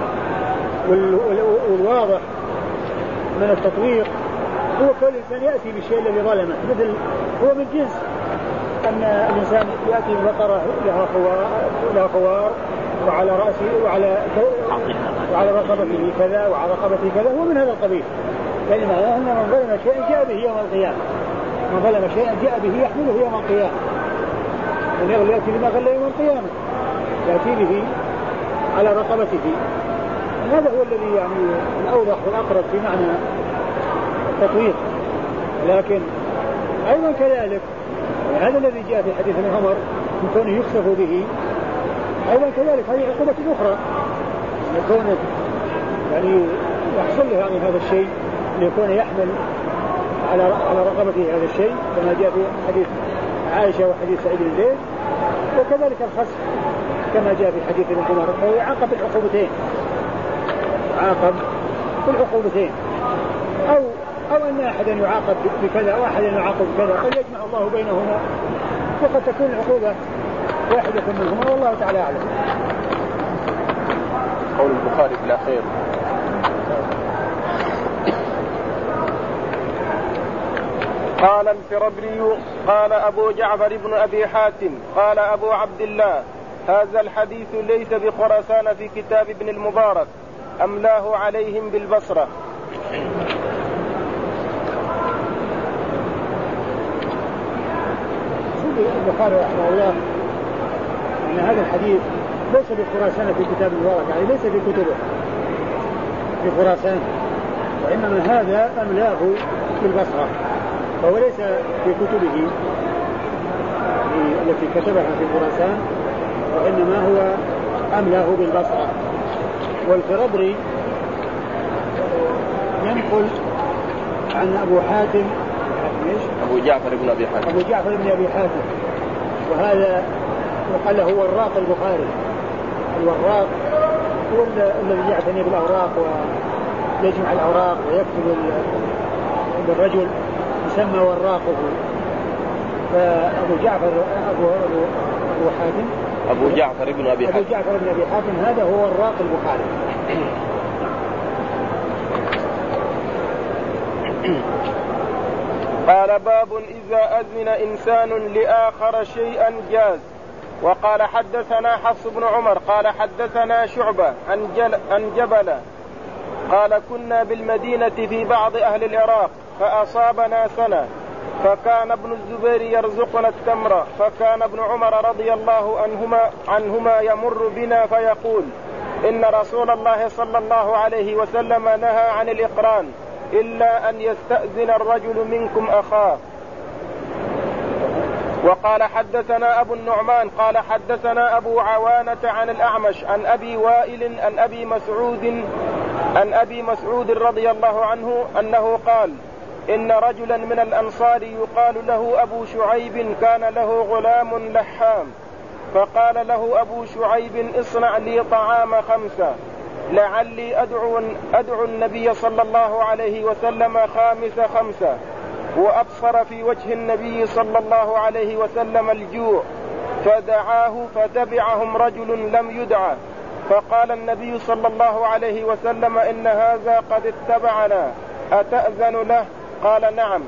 والواضح من التطويق هو كل إنسان يأتي بالشيء الذي ظلمه، مثل هو من جنس أن الإنسان يأتي ببقرة لها خوار, لها خوار وعلى رأسه وعلى وعلى رقبته كذا وعلى رقبته كذا، هو من هذا القبيل، يعني معناه أن من ظلم شيئا جاء به يوم القيامة، من ظلم شيئا جاء به يحمله يوم القيامة، من يأتي بما غل يوم القيامة يأتي به على رقبته. هذا هو الذي يعني الأوضح والأقرب في معنى التطويق. لكن أيضا كذلك هذا الذي جاء في حديث ابن عمر من كونه يخسف به أيضا كذلك هذه عقوبة أخرى، يكون يعني يحصل له يعني هذا الشيء ليكون يحمل على على رقبته هذا الشيء كما جاء في حديث عائشة وحديث سعيد بن زيد، وكذلك الخسف كما جاء في حديث ابن عمر، فهو يعاقب بالعقوبتين، يعاقب بالعقوبتين، أو أو أن أحدا يعاقب بكذا أو أحدا يعاقب بكذا، قد يجمع الله بينهما وقد تكون العقوبة واحدة منهما والله تعالى أعلم. قول البخاري في الأخير قال الفربري قال أبو جعفر بن أبي حاتم قال أبو عبد الله هذا الحديث ليس بخراسان في كتاب ابن المبارك أملاه عليهم بالبصرة. البخاري رحمه الله أن هذا الحديث ليس بخراسان في كتاب المبارك، يعني ليس في كتبه في خراسان، وإنما هذا أملاه بالبصرة، فهو ليس في كتبه التي كتبها في خراسان، وإنما هو أملاه بالبصرة. والفربري ينقل عن أبو حاتم أبو جعفر بن أبي حاتم أبو جعفر بن أبي حاتم، وهذا وقال له هو الراق البخاري. الوراق هو الذي يعتني بالأوراق ويجمع الأوراق ويكتب الرجل، يسمى وراقه. فأبو جعفر أبو, أبو, أبو حاتم أبو جعفر بن أبي حاتم أبو جعفر بن أبي حاتم هذا هو الراق البخاري. قال باب إذا أذن إنسان لآخر شيئا جاز. وقال حدثنا حفص بن عمر قال حدثنا شعبة عن, جل عن جبل قال كنا بالمدينة في بعض أهل العراق فأصابنا سنة فكان ابن الزبير يرزقنا التمر فكان ابن عمر رضي الله عنهما, عنهما يمر بنا فيقول إن رسول الله صلى الله عليه وسلم نهى عن الإقران إلا أن يستأذن الرجل منكم أخاه. وقال حدثنا أبو النعمان قال حدثنا أبو عوانة عن الأعمش عن أبي وائل عن أبي مسعود عن أبي مسعود رضي الله عنه أنه قال إن رجلا من الأنصار يقال له أبو شعيب كان له غلام لحام فقال له أبو شعيب اصنع لي طعام خمسة لعلي أدعو, أدعو النبي صلى الله عليه وسلم خامس خمسة وأبصر في وجه النبي صلى الله عليه وسلم الجوع فدعاه فتبعهم رجل لم يدع فقال النبي صلى الله عليه وسلم إن هذا قد اتبعنا أتأذن له؟ قال نعم.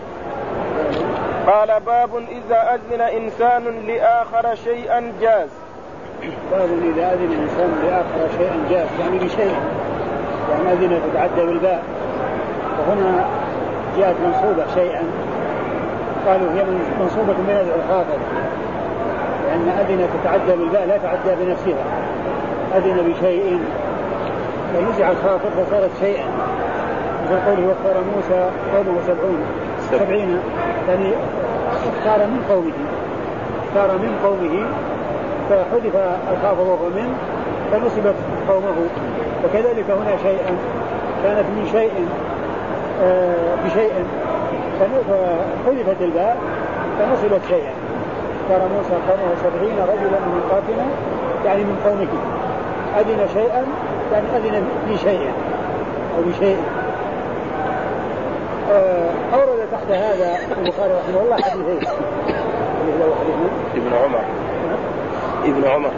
قال باب إذا أذن إنسان لآخر شيئا جاز. باب إذا أذن إنسان لآخر شيئا جاز يعني بشيء يعني أذن تتعدى بالباء وهنا جاءت منصوبة شيئا قالوا هي منصوبة من يدعو الخافض لأن أذن تتعدى بالباء لا تعدى بنفسها أذن بشيء فنزع الخافض فصارت شيئا مثل قوله واختار موسى قومه سبعون سبعين يعني اختار من قومه اختار من قومه فحذف الخافض وهو من فنصبت قومه وكذلك هنا شيئا كانت من شيء آه بشيء فحذفت الباء فنصبت شيئا اختار موسى قومه سبعين رجلا من قاتنا يعني من قومه أذن شيئا يعني أذن بشيء أو بشيء. أورد تحت هذا البخاري رحمه الله حديثين ابن عمر ابن عمر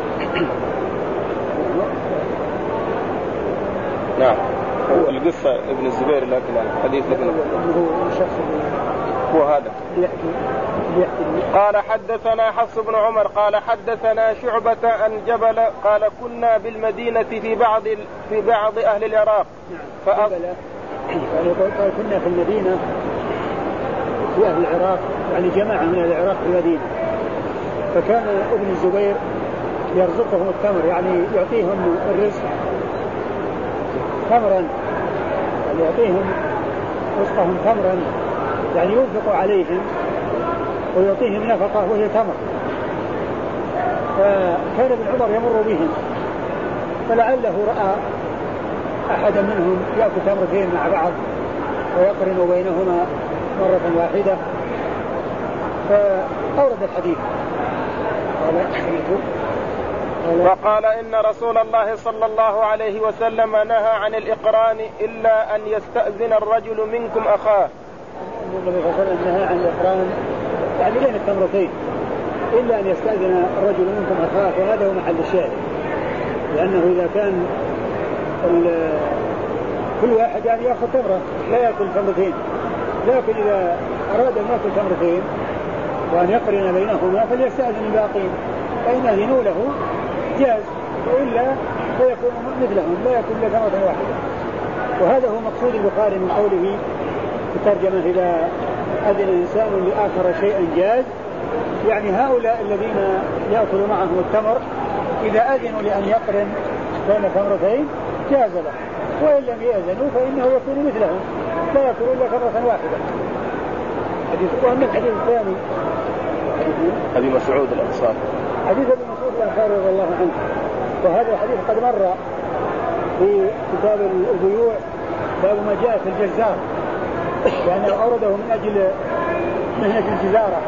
نعم هو القصة ابن الزبير لكن الحديث ابن هو الشخص هو هذا. قال حدثنا حفص بن عمر قال حدثنا شعبة عن جبل قال كنا بالمدينة في بعض في بعض أهل العراق فأ... قال كنا في المدينة في أهل العراق يعني جماعة من العراق في المدينة فكان ابن الزبير يرزقهم التمر يعني يعطيهم الرزق تمرا يعني يعطيهم رزقهم تمرا يعني ينفق عليهم ويعطيهم نفقة وهي تمر فكان ابن عمر يمر بهم فلعله رأى أحدا منهم يأكل تمرتين مع بعض ويقرن بينهما مرة واحدة فأورد الحديث وقال إن رسول الله صلى الله عليه وسلم نهى عن الإقران إلا أن يستأذن الرجل منكم أخاه. النبي صلى الله عليه وسلم نهى عن الإقران يعني بين التمرتين إلا أن يستأذن الرجل منكم أخاه وهذا هو محل الشاهد لأنه إذا كان كل واحد يعني يأخذ تمرة لا يأكل تمرتين لكن إذا أراد أن يأكل تمرتين وأن يقرن بينهما فليستأذن الباقين فإن أذنوا له جاز وإلا فيكون مثلهم لا يكون إلا تمرة واحدة. وهذا هو مقصود البخاري من قوله في الترجمة إذا أذن إنسان لآخر شيئا جاز يعني هؤلاء الذين يأكل معهم التمر إذا أذنوا لأن يقرن بين تمرتين جاز له وإن لم يأذنوا فإنه يكون مثلهم لا يكون إلا تمرة واحدة. حديث وأما الحديث الثاني أبي مسعود الأنصاري حديث أبي مسعود الأنصاري رضي الله عنه وهذا الحديث قد مر في كتاب البيوع باب ما جاء في الجزار لأنه أورده من أجل مهنة الجزارة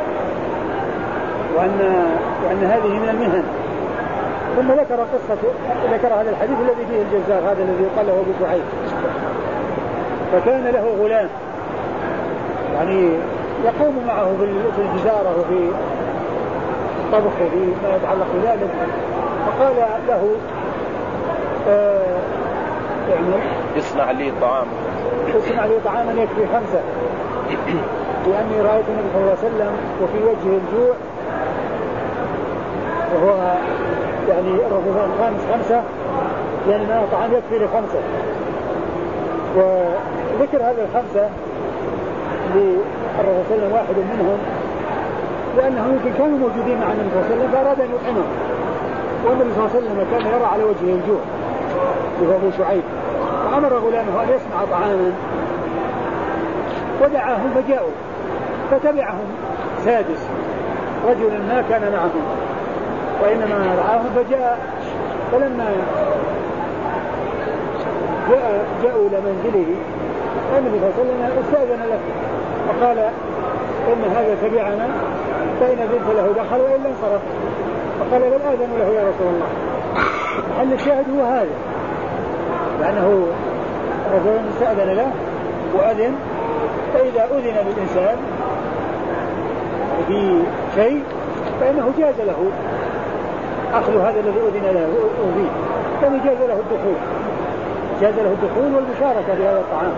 وأن, وأن هذه من المهن ثم ذكر قصة ذكر هذا الحديث الذي فيه الجزار هذا الذي يقال له أبو شعيب فكان له غلام يعني يقوم معه في الجزارة وفي الطبخ وفي ما يتعلق بذلك فقال له آه يعني اصنع لي طعام اصنع لي طعاما يكفي خمسة لأني رأيت النبي صلى الله عليه وسلم وفي وجهه الجوع وهو يعني الرسول الخامس خمسة يعني ما طعام يكفي لخمسة. وذكر هذا الخمسة للرسول صلى الله عليه وسلم واحد منهم لأنهم يمكن كانوا موجودين مع النبي صلى الله عليه وسلم فأراد أن يطعمهم، والنبي صلى الله عليه وسلم كان يرى على وجهه الجوع وهو أبو شعيب، فأمر غلامه أن يصنع طعاما ودعاهم فجاءوا، فتبعهم سادس رجل ما كان معهم وإنما رعاهم فجاء، فلما جاء جاءوا إلى منزله النبي صلى الله عليه وسلم استأذن له وقال إن هذا تبعنا فإن ذنت له دخل وإلا انصرف، فقال بل آذن له يا رسول الله. محل الشاهد هو هذا، لأنه الرسول استأذن له وأذن، فإذا أذن للإنسان في شيء فإنه جاز له أخذ هذا الذي أذن له فيه، كما جاز له الدخول جاز له الدخول والمشاركة في هذا الطعام.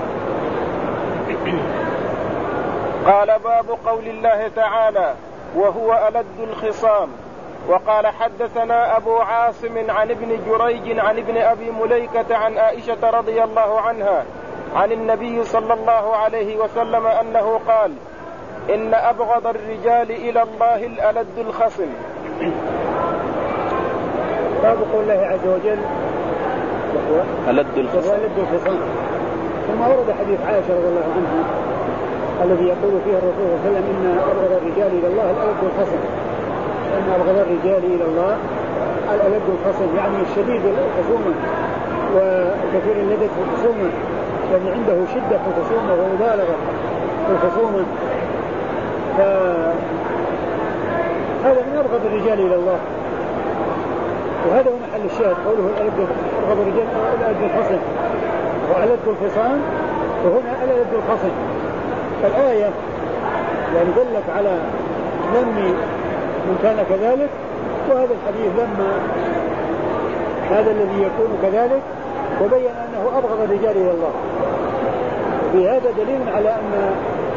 قال باب قول الله تعالى وهو ألد الخصام. وقال حدثنا أبو عاصم عن ابن جريج عن ابن أبي مليكة عن عائشة رضي الله عنها عن النبي صلى الله عليه وسلم أنه قال إن أبغض الرجال إلى الله الألد الخصم. باب قول الله عز وجل وهو ألد الخصم. ثم ورد حديث عائشة رضي الله عنها الذي يقول فيه الرسول صلى الله عليه وسلم إن أبغض الرجال إلى الله الألد الخصم، إن أبغض الرجال إلى الله الألد الخصم، يعني الشديد الخصومة وكثير اللدد في الخصومة، يعني عنده شدة في الخصومة ومبالغة في الخصومة، فهذا من أبغض الرجال إلى الله، وهذا هو محل الشاهد قوله أبغض الرجال الألد الخصم وألد الخصام، وهنا ألد الخصم. فالآية يعني دلت على ذم من كان كذلك، وهذا الحديث ذم هذا الذي يكون كذلك وبين أنه أبغض الرجال إلى الله. بهذا دليل على أن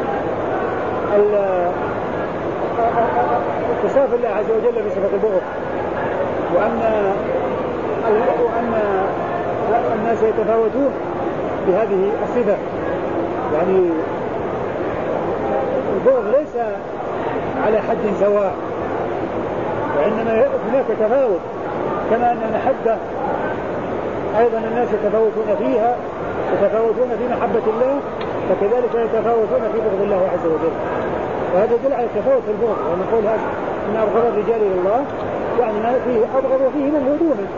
اتصاف الله عز وجل بصفة البغض، وأن وأن الناس يتفاوتون بهذه الصفة، يعني البغض ليس على حد سواء، وإنما هناك تفاوت، كما أن المحبة أيضا الناس يتفاوتون فيها يتفاوتون في محبة الله، فكذلك يتفاوتون في بغض الله عز وجل. وهذا يدل على التفاوت في البغض، ونقول إن أبغض الرجال إلى الله يعني ما فيه أبغض وفيه من دونه.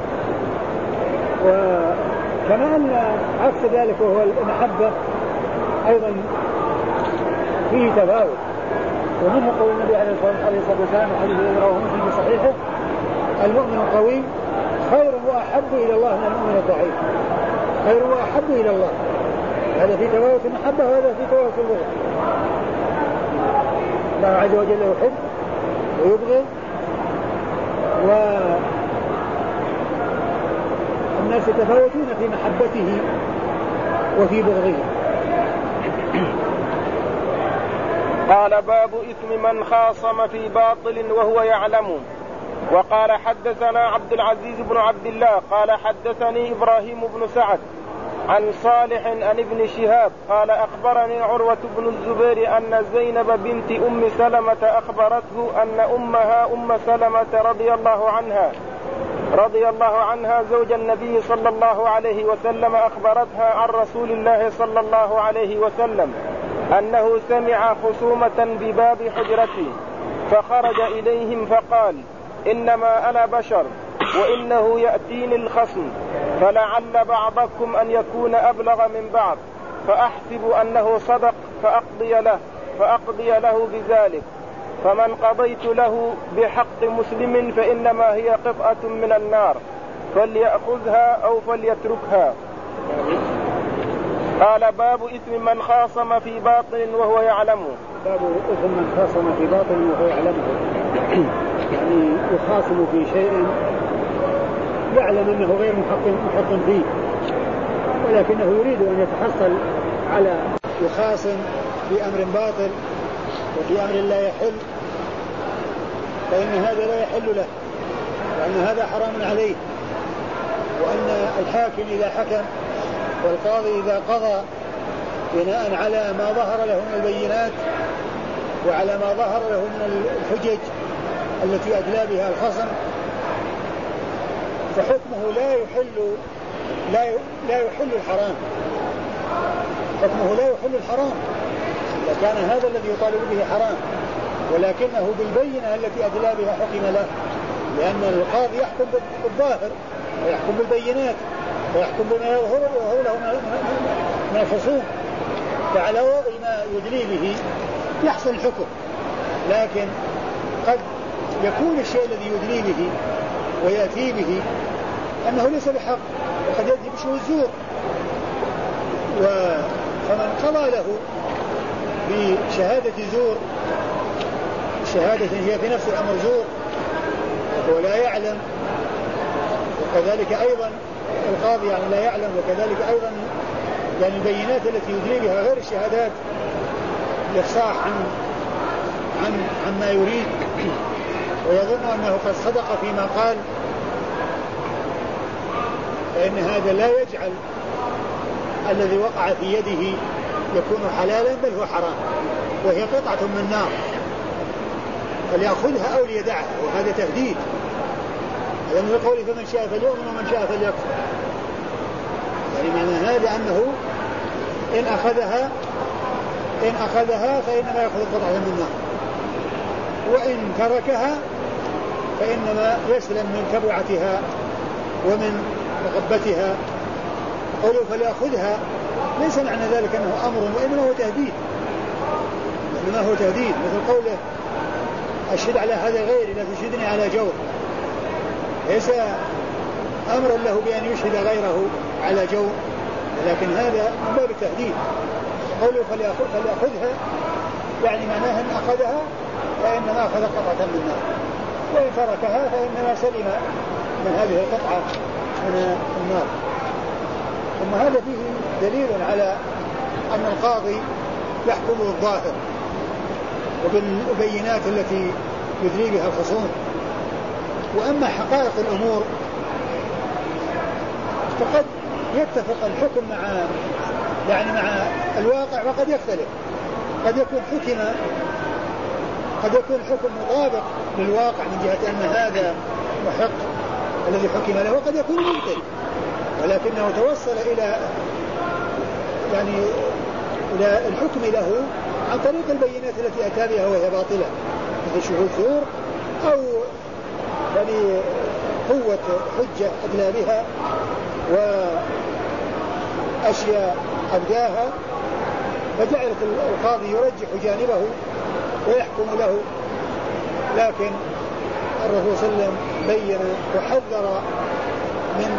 وكما أن عكس ذلك وهو المحبة أيضا فيه تفاوت، ومنه قول النبي عليه الصلاة والسلام حديث رواه مسلم في صحيحه المؤمن القوي خير وأحب إلى الله من المؤمن الضعيف، خير وأحب إلى الله، هذا في تفاوت المحبة وهذا في تفاوت البغض. الله عز وجل يحب ويبغض، والناس يتفاوتون في محبته وفي بغضه. قال باب إثم من خاصم في باطل وهو يعلم. وقال حدثنا عبد العزيز بن عبد الله قال حدثني إبراهيم بن سعد عن صالح عن ابن شهاب قال أخبرني عروة بن الزبير أن زينب بنت أم سلمة أخبرته أن أمها أم سلمة رضي الله عنها رضي الله عنها زوج النبي صلى الله عليه وسلم أخبرتها عن رسول الله صلى الله عليه وسلم أنه سمع خصومة بباب حجرته فخرج إليهم فقال إنما أنا بشر وإنه يأتيني الخصم فلعل بعضكم أن يكون أبلغ من بعض فأحسب أنه صدق فأقضي له فأقضي له بذلك، فمن قضيت له بحق مسلم فإنما هي قطعة من النار فليأخذها أو فليتركها. قال باب إثم من خاصم في باطل وهو يعلمه. باب إثم من خاصم في باطل وهو يعلمه، يعني يخاصم في شيء يعلم أنه غير محق فيه، ولكنه يريد أن يتحصل على يخاصم في أمر باطل وفي أمر لا يحل، فإن هذا لا يحل له، وأن هذا حرام عليه، وأن الحاكم إذا حكم والقاضي إذا قضى بناء على ما ظهر له من البينات وعلى ما ظهر له من الحجج التي أدلى بها الخصم، فحكمه لا يحل لا لا يحل الحرام، حكمه لا يحل الحرام إذا كان هذا الذي يطالب به حرام، ولكنه بالبينة التي أدلى بها حكم له، لأن القاضي يحكم بالظاهر ويحكم بالبينات ويحكم بما يظهر له من الخصوم، فعلى وضع ما يدلي به يحصل الحكم. لكن قد يكون الشيء الذي يدلي به ويأتي به أنه ليس بحق، وقد يأتي بشيء الزور، فمن قضى له بشهادة زور، شهادة هي في نفس الأمر زور وهو لا يعلم، وكذلك أيضا القاضي يعني لا يعلم، وكذلك أيضا يعني البينات التي يدلي بها غير الشهادات الإفصاح عن عن عما يريد ويظن أنه قد صدق فيما قال، فإن هذا لا يجعل الذي وقع في يده يكون حلالا، بل هو حرام، وهي قطعة من نار فليأخذها أو ليدعها، وهذا تهديد. لأن القول فمن شاء فليؤمن ومن شاء فليكفر، يعني معنى هذا أنه إن أخذها إن أخذها فإنما يأخذ قطعة من النار، وإن تركها فإنما يسلم من تبعتها ومن مغبتها. قوله فليأخذها ليس معنى ذلك أنه أمر، وإنما هو تهديد، إنما هو تهديد، مثل قوله أشهد على هذا غيري لا تشهدني على جور، ليس أمرا له بأن يشهد غيره على جور، لكن هذا من باب التهديد. قوله فليأخذها يعني معناها أن أخذها فإنما أخذ قطعة من النار، وإن تركها فإنما سلم من هذه القطعة من النار. ثم هذا فيه دليل على أن القاضي يحكم بالظاهر وبالبينات التي يدلي بها الخصوم، وأما حقائق الأمور فقد يتفق الحكم مع يعني مع الواقع وقد يختلف، قد يكون حكم قد يكون الحكم مطابق للواقع من جهة أن هذا محق الذي حكم له، وقد يكون ممكن، ولكنه توصل إلى يعني إلى الحكم له عن طريق البينات التي أتى بها وهي باطلة، مثل شهود زور أو يعني قوة حجة أدلى بها وأشياء أبداها، فجعلت القاضي يرجح جانبه ويحكم له. لكن الرسول صلى الله عليه وسلم بين وحذر من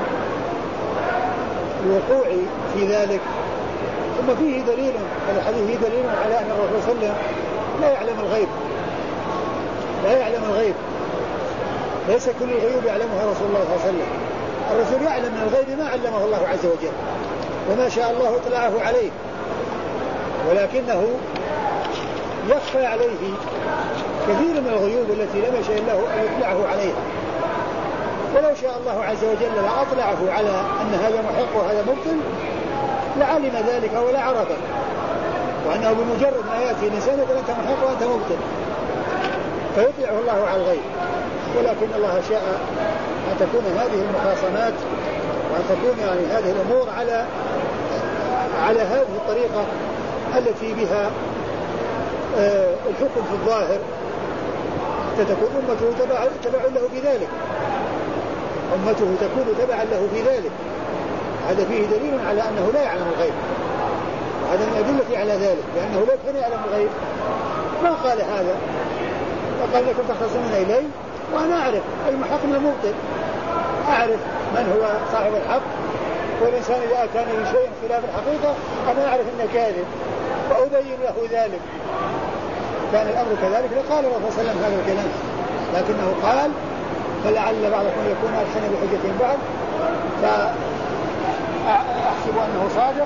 الوقوع في ذلك. ثم فيه دليل، الحديث فيه دليل على أن الرسول صلى الله عليه وسلم لا يعلم الغيب، لا يعلم الغيب، ليس كل الغيوب يعلمها رسول الله صلى الله عليه وسلم. الرسول يعلم من الغيب ما علمه الله عز وجل وما شاء الله اطلعه عليه، ولكنه يخفى عليه كثير من الغيوب التي لم يشاء الله أن يطلعه عليها، ولو شاء الله عز وجل لأطلعه على أن هذا محق وهذا مبطل لعلم ذلك ولا عرفه، وأنه بمجرد ما يأتي الإنسان يقول أنت محق وأنت مبطل فيطلعه الله على الغيب. ولكن الله شاء أن تكون هذه المخاصمات وأن تكون يعني هذه الأمور على على هذه الطريقة التي بها آه الحكم في الظاهر، فتكون أمته تبع, تبع له في ذلك، أمته تكون تبعا له في ذلك. هذا فيه دليل على أنه لا يعلم الغيب، وهذا من الأدلة على ذلك، لأنه لو كان يعلم الغيب ما قال هذا، وقال لكم تختصمون إلي وأنا أعرف المحق من المبطل، أعرف من هو صاحب الحق، والإنسان إذا أتاني بشيء خلاف الحقيقة أنا أعرف أنه كاذب وأبين له ذلك. كان الأمر كذلك لقال الرسول صلى الله عليه وسلم هذا الكلام، لكنه قال فلعل بعضكم يكون ألحن بحجة بعض فأحسب أنه صادق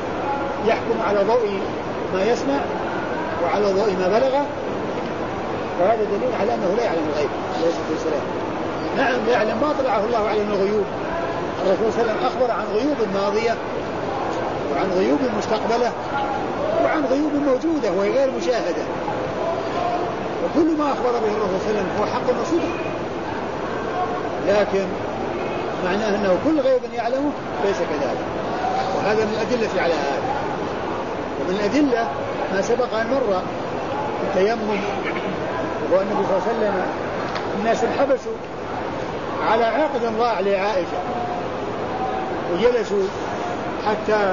فيحكم على ضوء ما يسمع وعلى ضوء ما بلغه، وهذا دليل على أنه لا يعلم الغيب عليه الصلاة والسلام. نعم يعلم ما طلعه الله عليه من الغيوب. الرسول صلى الله عليه وسلم أخبر عن غيوب ماضية وعن غيوب مستقبلة وعن غيوب موجودة وهي غير مشاهدة، وكل ما أخبر به الرسول صلى الله عليه وسلم هو حق وصدق، لكن معناه أنه كل غيب يعلمه ليس كذلك، وهذا من الأدلة على هذا. ومن الأدلة ما سبق أن مر التيمم، وهو النبي صلى الله عليه وسلم الناس انحبسوا على عقد ضاع لعائشة وجلسوا حتى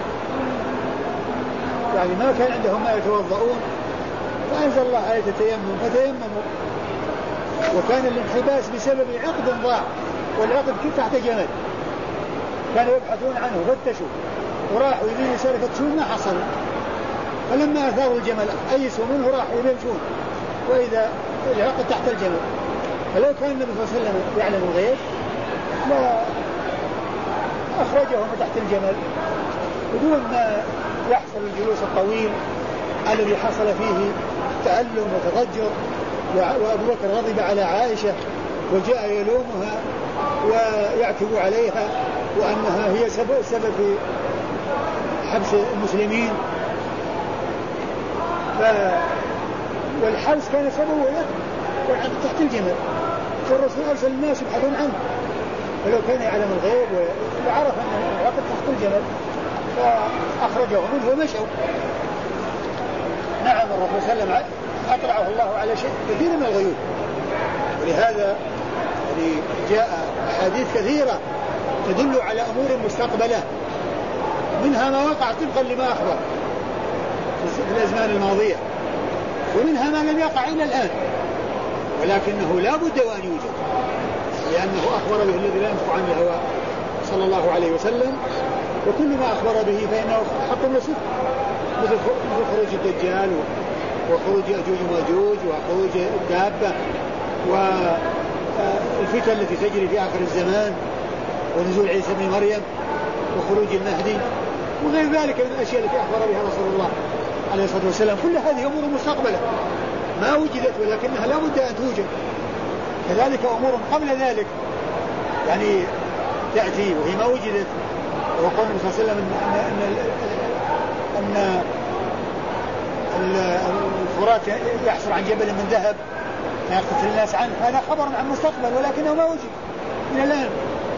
يعني ما كان عندهم ما يتوضؤون، فأنزل الله آية التيمم فتيمموا، وكان الانحباس بسبب عقد ضاع، والعقد كنت تحت جمل كانوا يبحثون عنه فتشوا وراحوا يمين يسار يفتشون ما حصلوا، فلما أثاروا الجمل أيسوا منه راحوا يمشون وإذا العقد تحت الجمل. فلو كان النبي صلى الله عليه وسلم يعلم الغيب لا أخرجهم تحت الجمل بدون ما يحصل الجلوس الطويل الذي حصل فيه تألم وتضجر، وأبو بكر غضب على عائشة وجاء يلومها ويعتب عليها وأنها هي سبب, سبب في حبس المسلمين، ف... والحبس كان سببه والعقد تحت الجمل، والرسول أرسل الناس يبحثون عنه، فلو كان يعلم الغيب وعرف أن العقد تحت الجمل فأخرجه منه ومشوا. نعم الرسول صلى الله عليه وسلم أطلعه الله على شيء كثير من الغيوب، ولهذا يعني جاء أحاديث كثيرة تدل على أمور مستقبلة، منها ما وقع طبقا لما أخبر في الأزمان الماضية، ومنها ما لم يقع إلى الآن ولكنه لا بد وأن يوجد، لأنه أخبر به الذي لا ينطق عن الهوى صلى الله عليه وسلم، وكل ما أخبر به فإنه حق وصدق، مثل خروج الدجال وخروج يأجوج وماجوج وخروج الدابة والفتن التي تجري في آخر الزمان ونزول عيسى بن مريم وخروج المهدي وغير ذلك من الأشياء التي أخبر بها رسول الله عليه الصلاة والسلام. كل هذه أمور مستقبلة ما وجدت ولكنها لا بد أن توجد، كذلك أمور قبل ذلك يعني تأتي وهي ما وجدت، وقال النبي صلى الله عليه وسلم أن, أن, أن الفرات يحصل عن جبل من ذهب يقتل الناس عنه، هذا خبر عن مستقبل ولكنه ما وجد إلى الآن.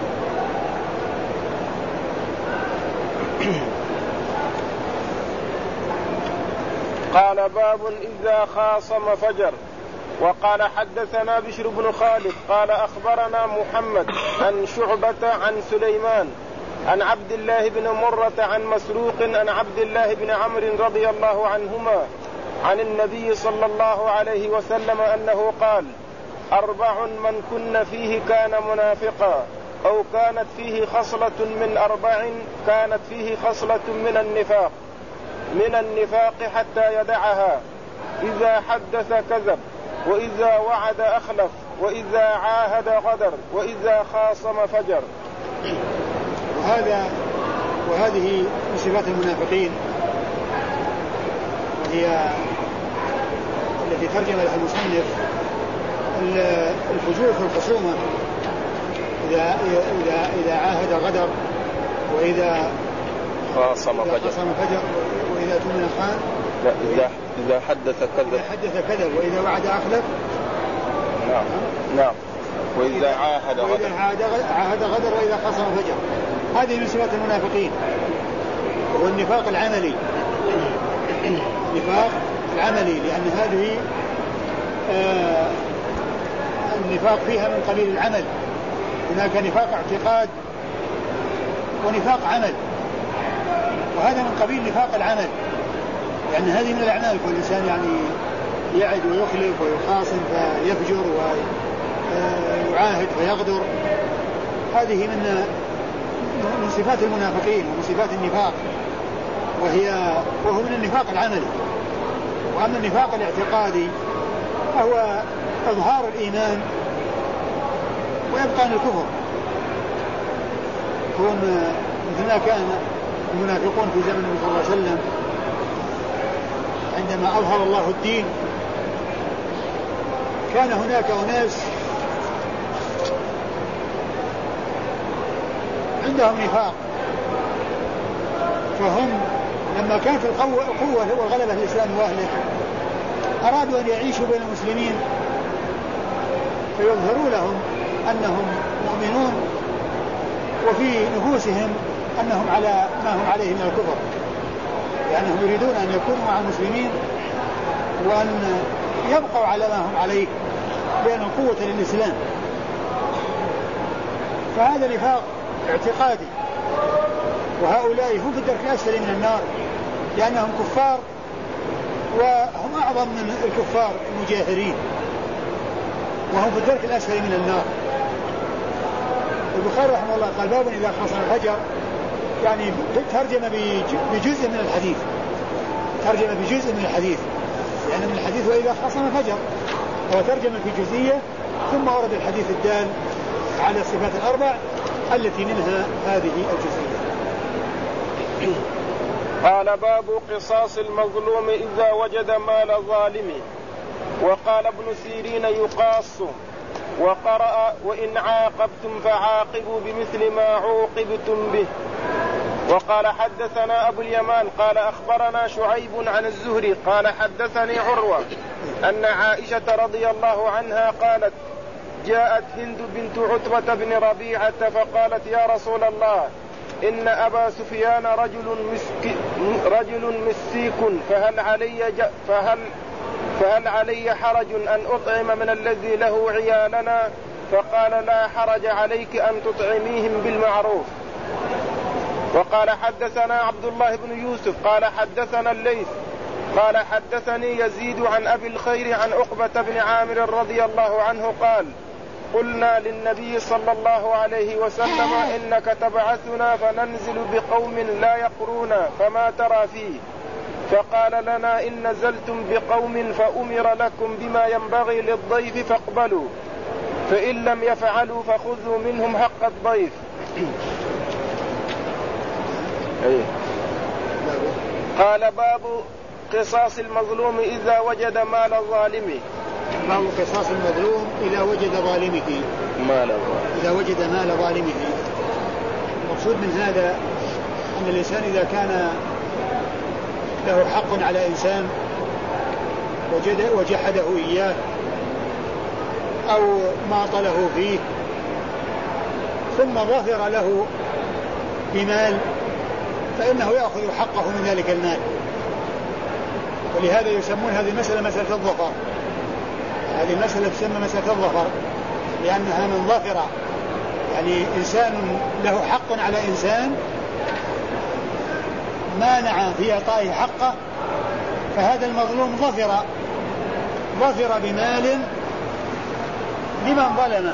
قال باب إذا خاصم فجر. وقال حدثنا بشر بن خالد قال أخبرنا محمد عن شعبة عن سليمان عن عبد الله بن مرة عن مسروق عن عبد الله بن عمرو رضي الله عنهما عن النبي صلى الله عليه وسلم أنه قال: أربع من كن فيه كان منافقا، أو كانت فيه خصلة من أربع كانت فيه خصلة من النفاق من النفاق حتى يدعها: إذا حدث كذب، وإذا وعد أخلف، وإذا عاهد غدر، وإذا خاصم فجر. وهذا وهذه من صفات المنافقين، وهي التي ترجم لها المصنف الفجور في الخصومة، إذا إذا إذا عاهد غدر، وإذا خاصم فجر، فجر، وإذا تمنى خان، لا إذا إذا حدث كذب، إذا حدث كذب، وإذا وعد أخلف. نعم نعم. وإذا عاهد غدر، وإذا عاهد غدر، وإذا خاصم فجر. هذه من صفات المنافقين. والنفاق العملي، نفاق العملي، لأن هذه آه النفاق فيها من قبيل العمل. هناك نفاق اعتقاد ونفاق عمل، وهذا من قبيل نفاق العمل، لأن يعني هذه من الأعمال، فالإنسان يعني يعد ويخلف ويخاصم فيفجر ويعاهد فيغدر. هذه من من صفات المنافقين ومن صفات النفاق، وهي وهو من النفاق العملي. وأما النفاق الاعتقادي فهو إظهار الإيمان وإبطان الكفر، يكون مثل ما كان المنافقون في زمن النبي صلى الله عليه وسلم عندما أظهر الله الدين كان هناك أناس عندهم نفاق، فهم لما كانت القوة والغلبة الإسلام وأهله أرادوا أن يعيشوا بين المسلمين فيظهروا لهم أنهم مؤمنون وفي نفوسهم أنهم على ما هم عليه من الكفر، لأنهم يعني يريدون أن يكونوا مع المسلمين وأن يبقوا على ما هم عليه لأن القوة للإسلام. فهذا نفاق اعتقادي، وهؤلاء هم في الدرك الأسفل من النار لأنهم كفار وهم أعظم من الكفار المجاهرين، وهم في الدرك الأسفل من النار. البخاري رحمه الله قال باب إذا خصم الفجر، يعني ترجم بجزء من الحديث، ترجم بجزء من الحديث يعني من الحديث وإذا خصم الفجر، هو ترجم في جزئية ثم ورد الحديث الدال على الصفات الأربع التي منها هذه الجزئية. قال باب قصاص المظلوم إذا وجد مال ظالمه. وقال ابن سيرين يقاص، وقرأ وإن عاقبتم فعاقبوا بمثل ما عوقبتم به. وقال حدثنا أبو اليمان قال أخبرنا شعيب عن الزهري قال حدثني عروة أن عائشة رضي الله عنها قالت جاءت هند بنت عتبة بن ربيعة فقالت يا رسول الله إن أبا سفيان رجل مسك رجل مسيك فهل علي فهل فهل علي حرج أن أطعم من الذي له عيالنا؟ فقال لا حرج عليك أن تطعميهم بالمعروف. وقال حدثنا عبد الله بن يوسف قال حدثنا الليث قال حدثني يزيد عن أبي الخير عن عقبة بن عامر رضي الله عنه قال قلنا للنبي صلى الله عليه وسلم إنك تبعثنا فننزل بقوم لا يقرون فما ترى فيه؟ فقال لنا إن نزلتم بقوم فأمر لكم بما ينبغي للضيف فاقبلوا، فإن لم يفعلوا فخذوا منهم حق الضيف. قال باب قصاص المظلوم إذا وجد مال ظالمه. باب قصاص المظلوم إذا وجد ظالمه مال إذا وجد مال ظالمه. المقصود من هذا أن الإنسان إذا كان له حق على إنسان وجد وجحده إياه أو ماطله فيه ثم ظفر له بمال فإنه يأخذ حقه من ذلك المال، ولهذا يسمون هذه المسألة مسألة الظفر. هذه المسألة تسمى مسألة الظفر لأنها من ظفر، يعني إنسان له حق على إنسان مانع في إعطائه حقه، فهذا المظلوم ظفر ظفر بمال لمن ظلمه،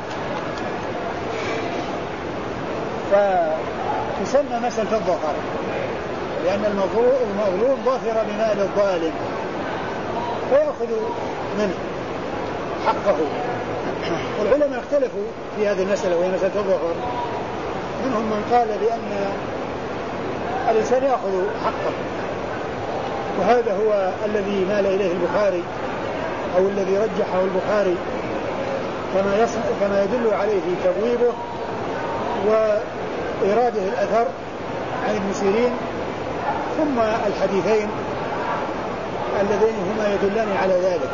فتسمى مسألة الظفر لأن المظلوم ظفر بمال الظالم فيأخذ منه حقه. والعلماء اختلفوا في هذه المسألة وهي مسألة الظفر، منهم من قال بأن الإنسان يأخذ حقه، وهذا هو الذي مال إليه البخاري أو الذي رجحه البخاري كما, كما يدل عليه تبويبه وإراده الأثر عن ابن سيرين، ثم الحديثين اللذين هما يدلان على ذلك.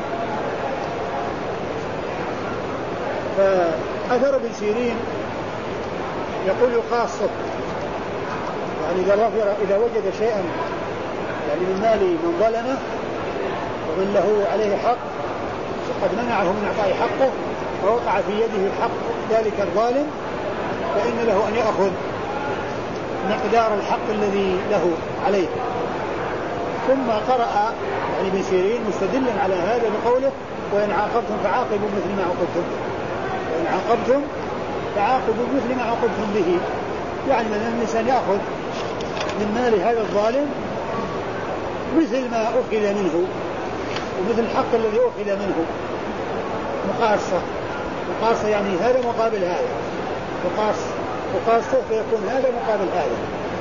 فأثر ابن سيرين يقول يقاصه، يعني إذا وفر إذا وجد شيئا يعني من مال من ظلمه ومن له عليه حق وقد منعه من إعطاء حقه ووقع في يده حق ذلك الظالم، فإن له أن يأخذ مقدار الحق الذي له عليه. ثم قرأ يعني ابن سيرين مستدلا على هذا بقوله وإن عاقبتم فعاقبوا مثل ما عوقبتم وإن عاقبتم فعاقبوا مثل ما عوقبتم به، يعني أن الإنسان يأخذ من مال هذا الظالم مثل ما أخذ منه ومثل الحق الذي أخذ منه مقاصة مقاصة يعني هذا مقابل هذا مقاص مقاصة فيكون هذا مقابل هذا.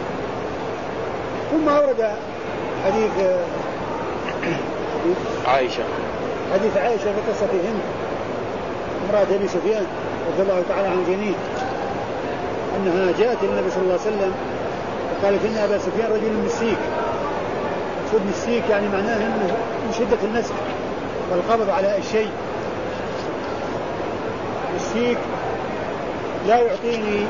ثم أورد حديث عائشة حديث عائشة في قصة هند امرأة أبي سفيان رضي الله تعالى عن الجميع أنها جاءت النبي صلى الله عليه وسلم وقالت إن أبا سفيان رجل مسيك. مقصود مسيك يعني معناه أنه من شدة المسك والقبض على الشيء. مسيك لا يعطيني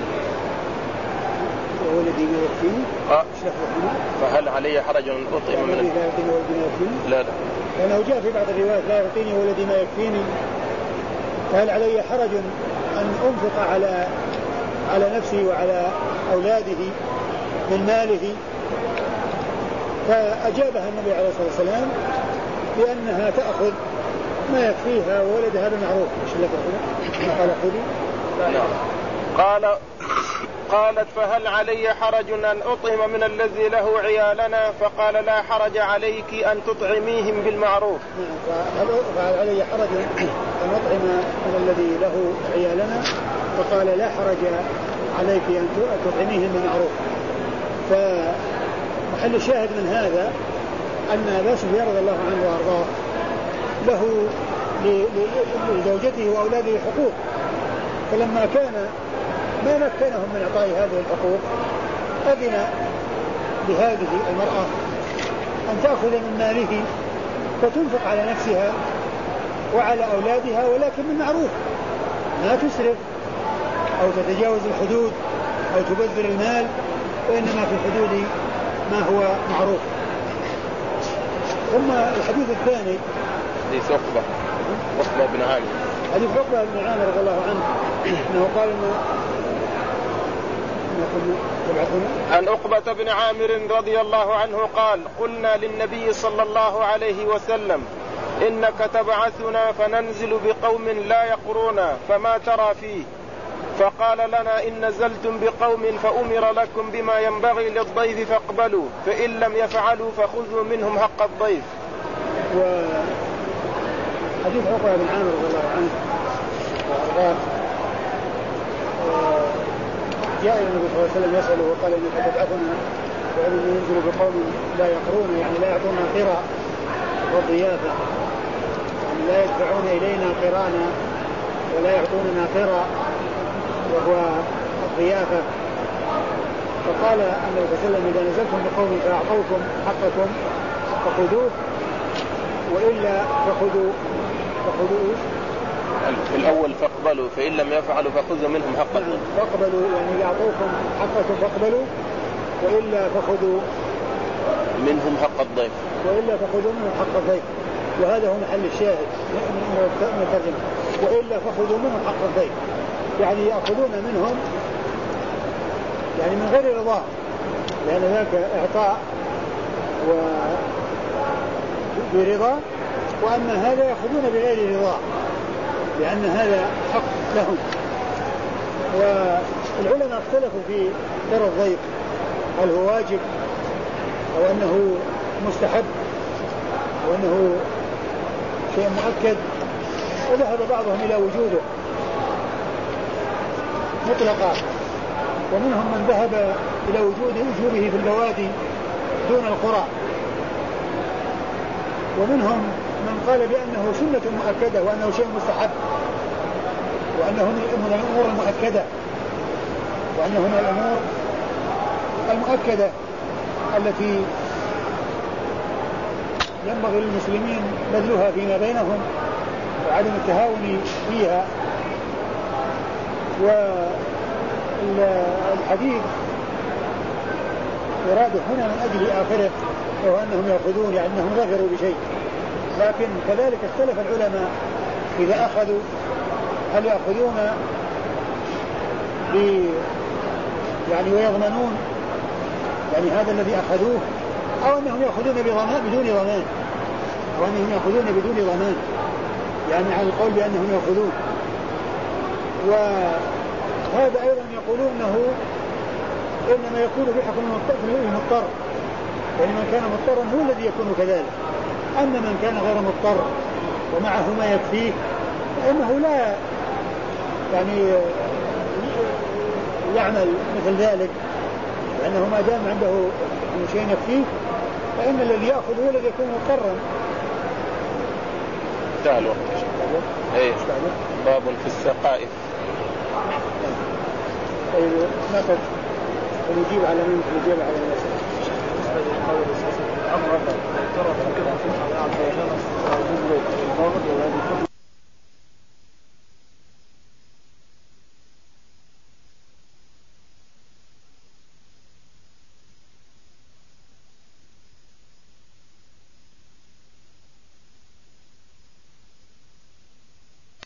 ولدي ما يكفيني. آه. فهل علي حرج أن أطعم من لا يعطيني ولدي ما يكفيني؟ لا لا. لأنه جاء في بعض الروايات لا يعطيني ولدي ما يكفيني. فهل علي حرج أن أنفق على على نفسي وعلى أولاده من ماله؟ فأجابها النبي عليه الصلاة والسلام بأنها تأخذ ما يكفيها وولدها بالمعروف. إيش اللي تقول؟ قال خذي. نعم. قال قالت فهل علي حرج أن أطعم من الذي له عيالنا؟ فقال لا حرج عليك أن تطعميهم بالمعروف. فهل علي حرج أن أطعم من الذي له عيالنا؟ فقال لا حرج عليك أن تطعميهم بالمعروف. فمحل الشاهد من هذا أن أبا سفيان رضي الله عنه وأرضاه له لزوجته وأولاده حقوق، فلما كان ما مكنهم من إعطاء هذه الحقوق أذن لهذه المرأة أن تأخذ من ماله فتنفق على نفسها وعلى أولادها، ولكن بالمعروف، لا تسرف أو تتجاوز الحدود أو تبذر المال، وإنما في حدود ما هو معروف. ثم الحديث الثاني حديث عقبة عقبة بن عامر حديث عقبة بن عامر رضي الله عنه أنه قال إنه عن عقبة بن عامر رضي الله عنه قال قلنا للنبي صلى الله عليه وسلم إنك تبعثنا فننزل بقوم لا يقرونا فما ترى فيه؟ فقال لنا إن نزلتم بقوم فأمر لكم بما ينبغي للضيف فاقبلوا، فإن لم يفعلوا فخذوا منهم حق الضيف. وحديث عقبة بن عامر رضي الله عنه وأرضاه جاء النبي صلى الله عليه وسلم يسأله وقال إنك تبعثنا وأن ننزل بقوم لا يقرون، يعني لا يعطون قراء والضيافة، يعني لا يدفعون إلينا قرانا ولا يعطوننا قراء وهو الضيافة. فقال النبي صلى الله عليه وسلم إذا نزلتم بقوم فأعطوكم حقكم فخذوه وإلا فخذوا فخذوا في الأول فاقبلوا فإن لم يفعلوا فخذوا منهم حق الضيف. فاقبلوا يعني يعطوكم حقكم فاقبلوا وإلا فخذوا منهم حق الضيف وإلا فخذوا منهم حق الضيف. وهذا هو محل الشاهد من الترجمة، وإلا فخذوا منهم حق الضيف، يعني يأخذون منهم يعني من غير رضا، لأن ذاك إعطاء برضا، وأما هذا يأخذون بغير رضا لأن هذا حق لهم. والعلماء اختلفوا في قرى الضيف، هل هو واجب أو أنه مستحب وأنه شيء مؤكد، وذهب بعضهم إلى وجوده مطلقا، ومنهم من ذهب إلى وجوده وجوبه في البوادي دون القرى، ومنهم من قال بأنه سنة مؤكدة وأنه شيء مستحب، وأنه من الأمور المؤكدة وأنه من الأمور المؤكدة التي ينبغي للمسلمين بذلها فيما بينهم وعدم التهاون فيها. والحديث يراد هنا من أجل آخره وهو أنهم يأخذون يعني أنهم ظفروا بشيء، لكن كذلك اختلف العلماء إذا أخذوا هل يأخذون ب يعني ويضمنون يعني هذا الذي أخذوه، أو أنهم يأخذون بضمان بدون ضمان، أو أنهم يأخذون بدون ضمان، يعني على القول بأنهم يأخذون. وهذا أيضا يقولون أنه إنما يكون بحكم المضطر، يعني من كان مضطرا هو الذي يكون كذلك، أما من كان غير مضطر ومعه ما يكفيه فإنه لا يعني يعمل مثل ذلك، لأنه ما دام عنده شيء يكفيه فإن الذي يأخذ هو الذي يكون مضطرا. انتهى الوقت. ايه باب في السقائف. مثل ونجيب على من نجيب على الناس.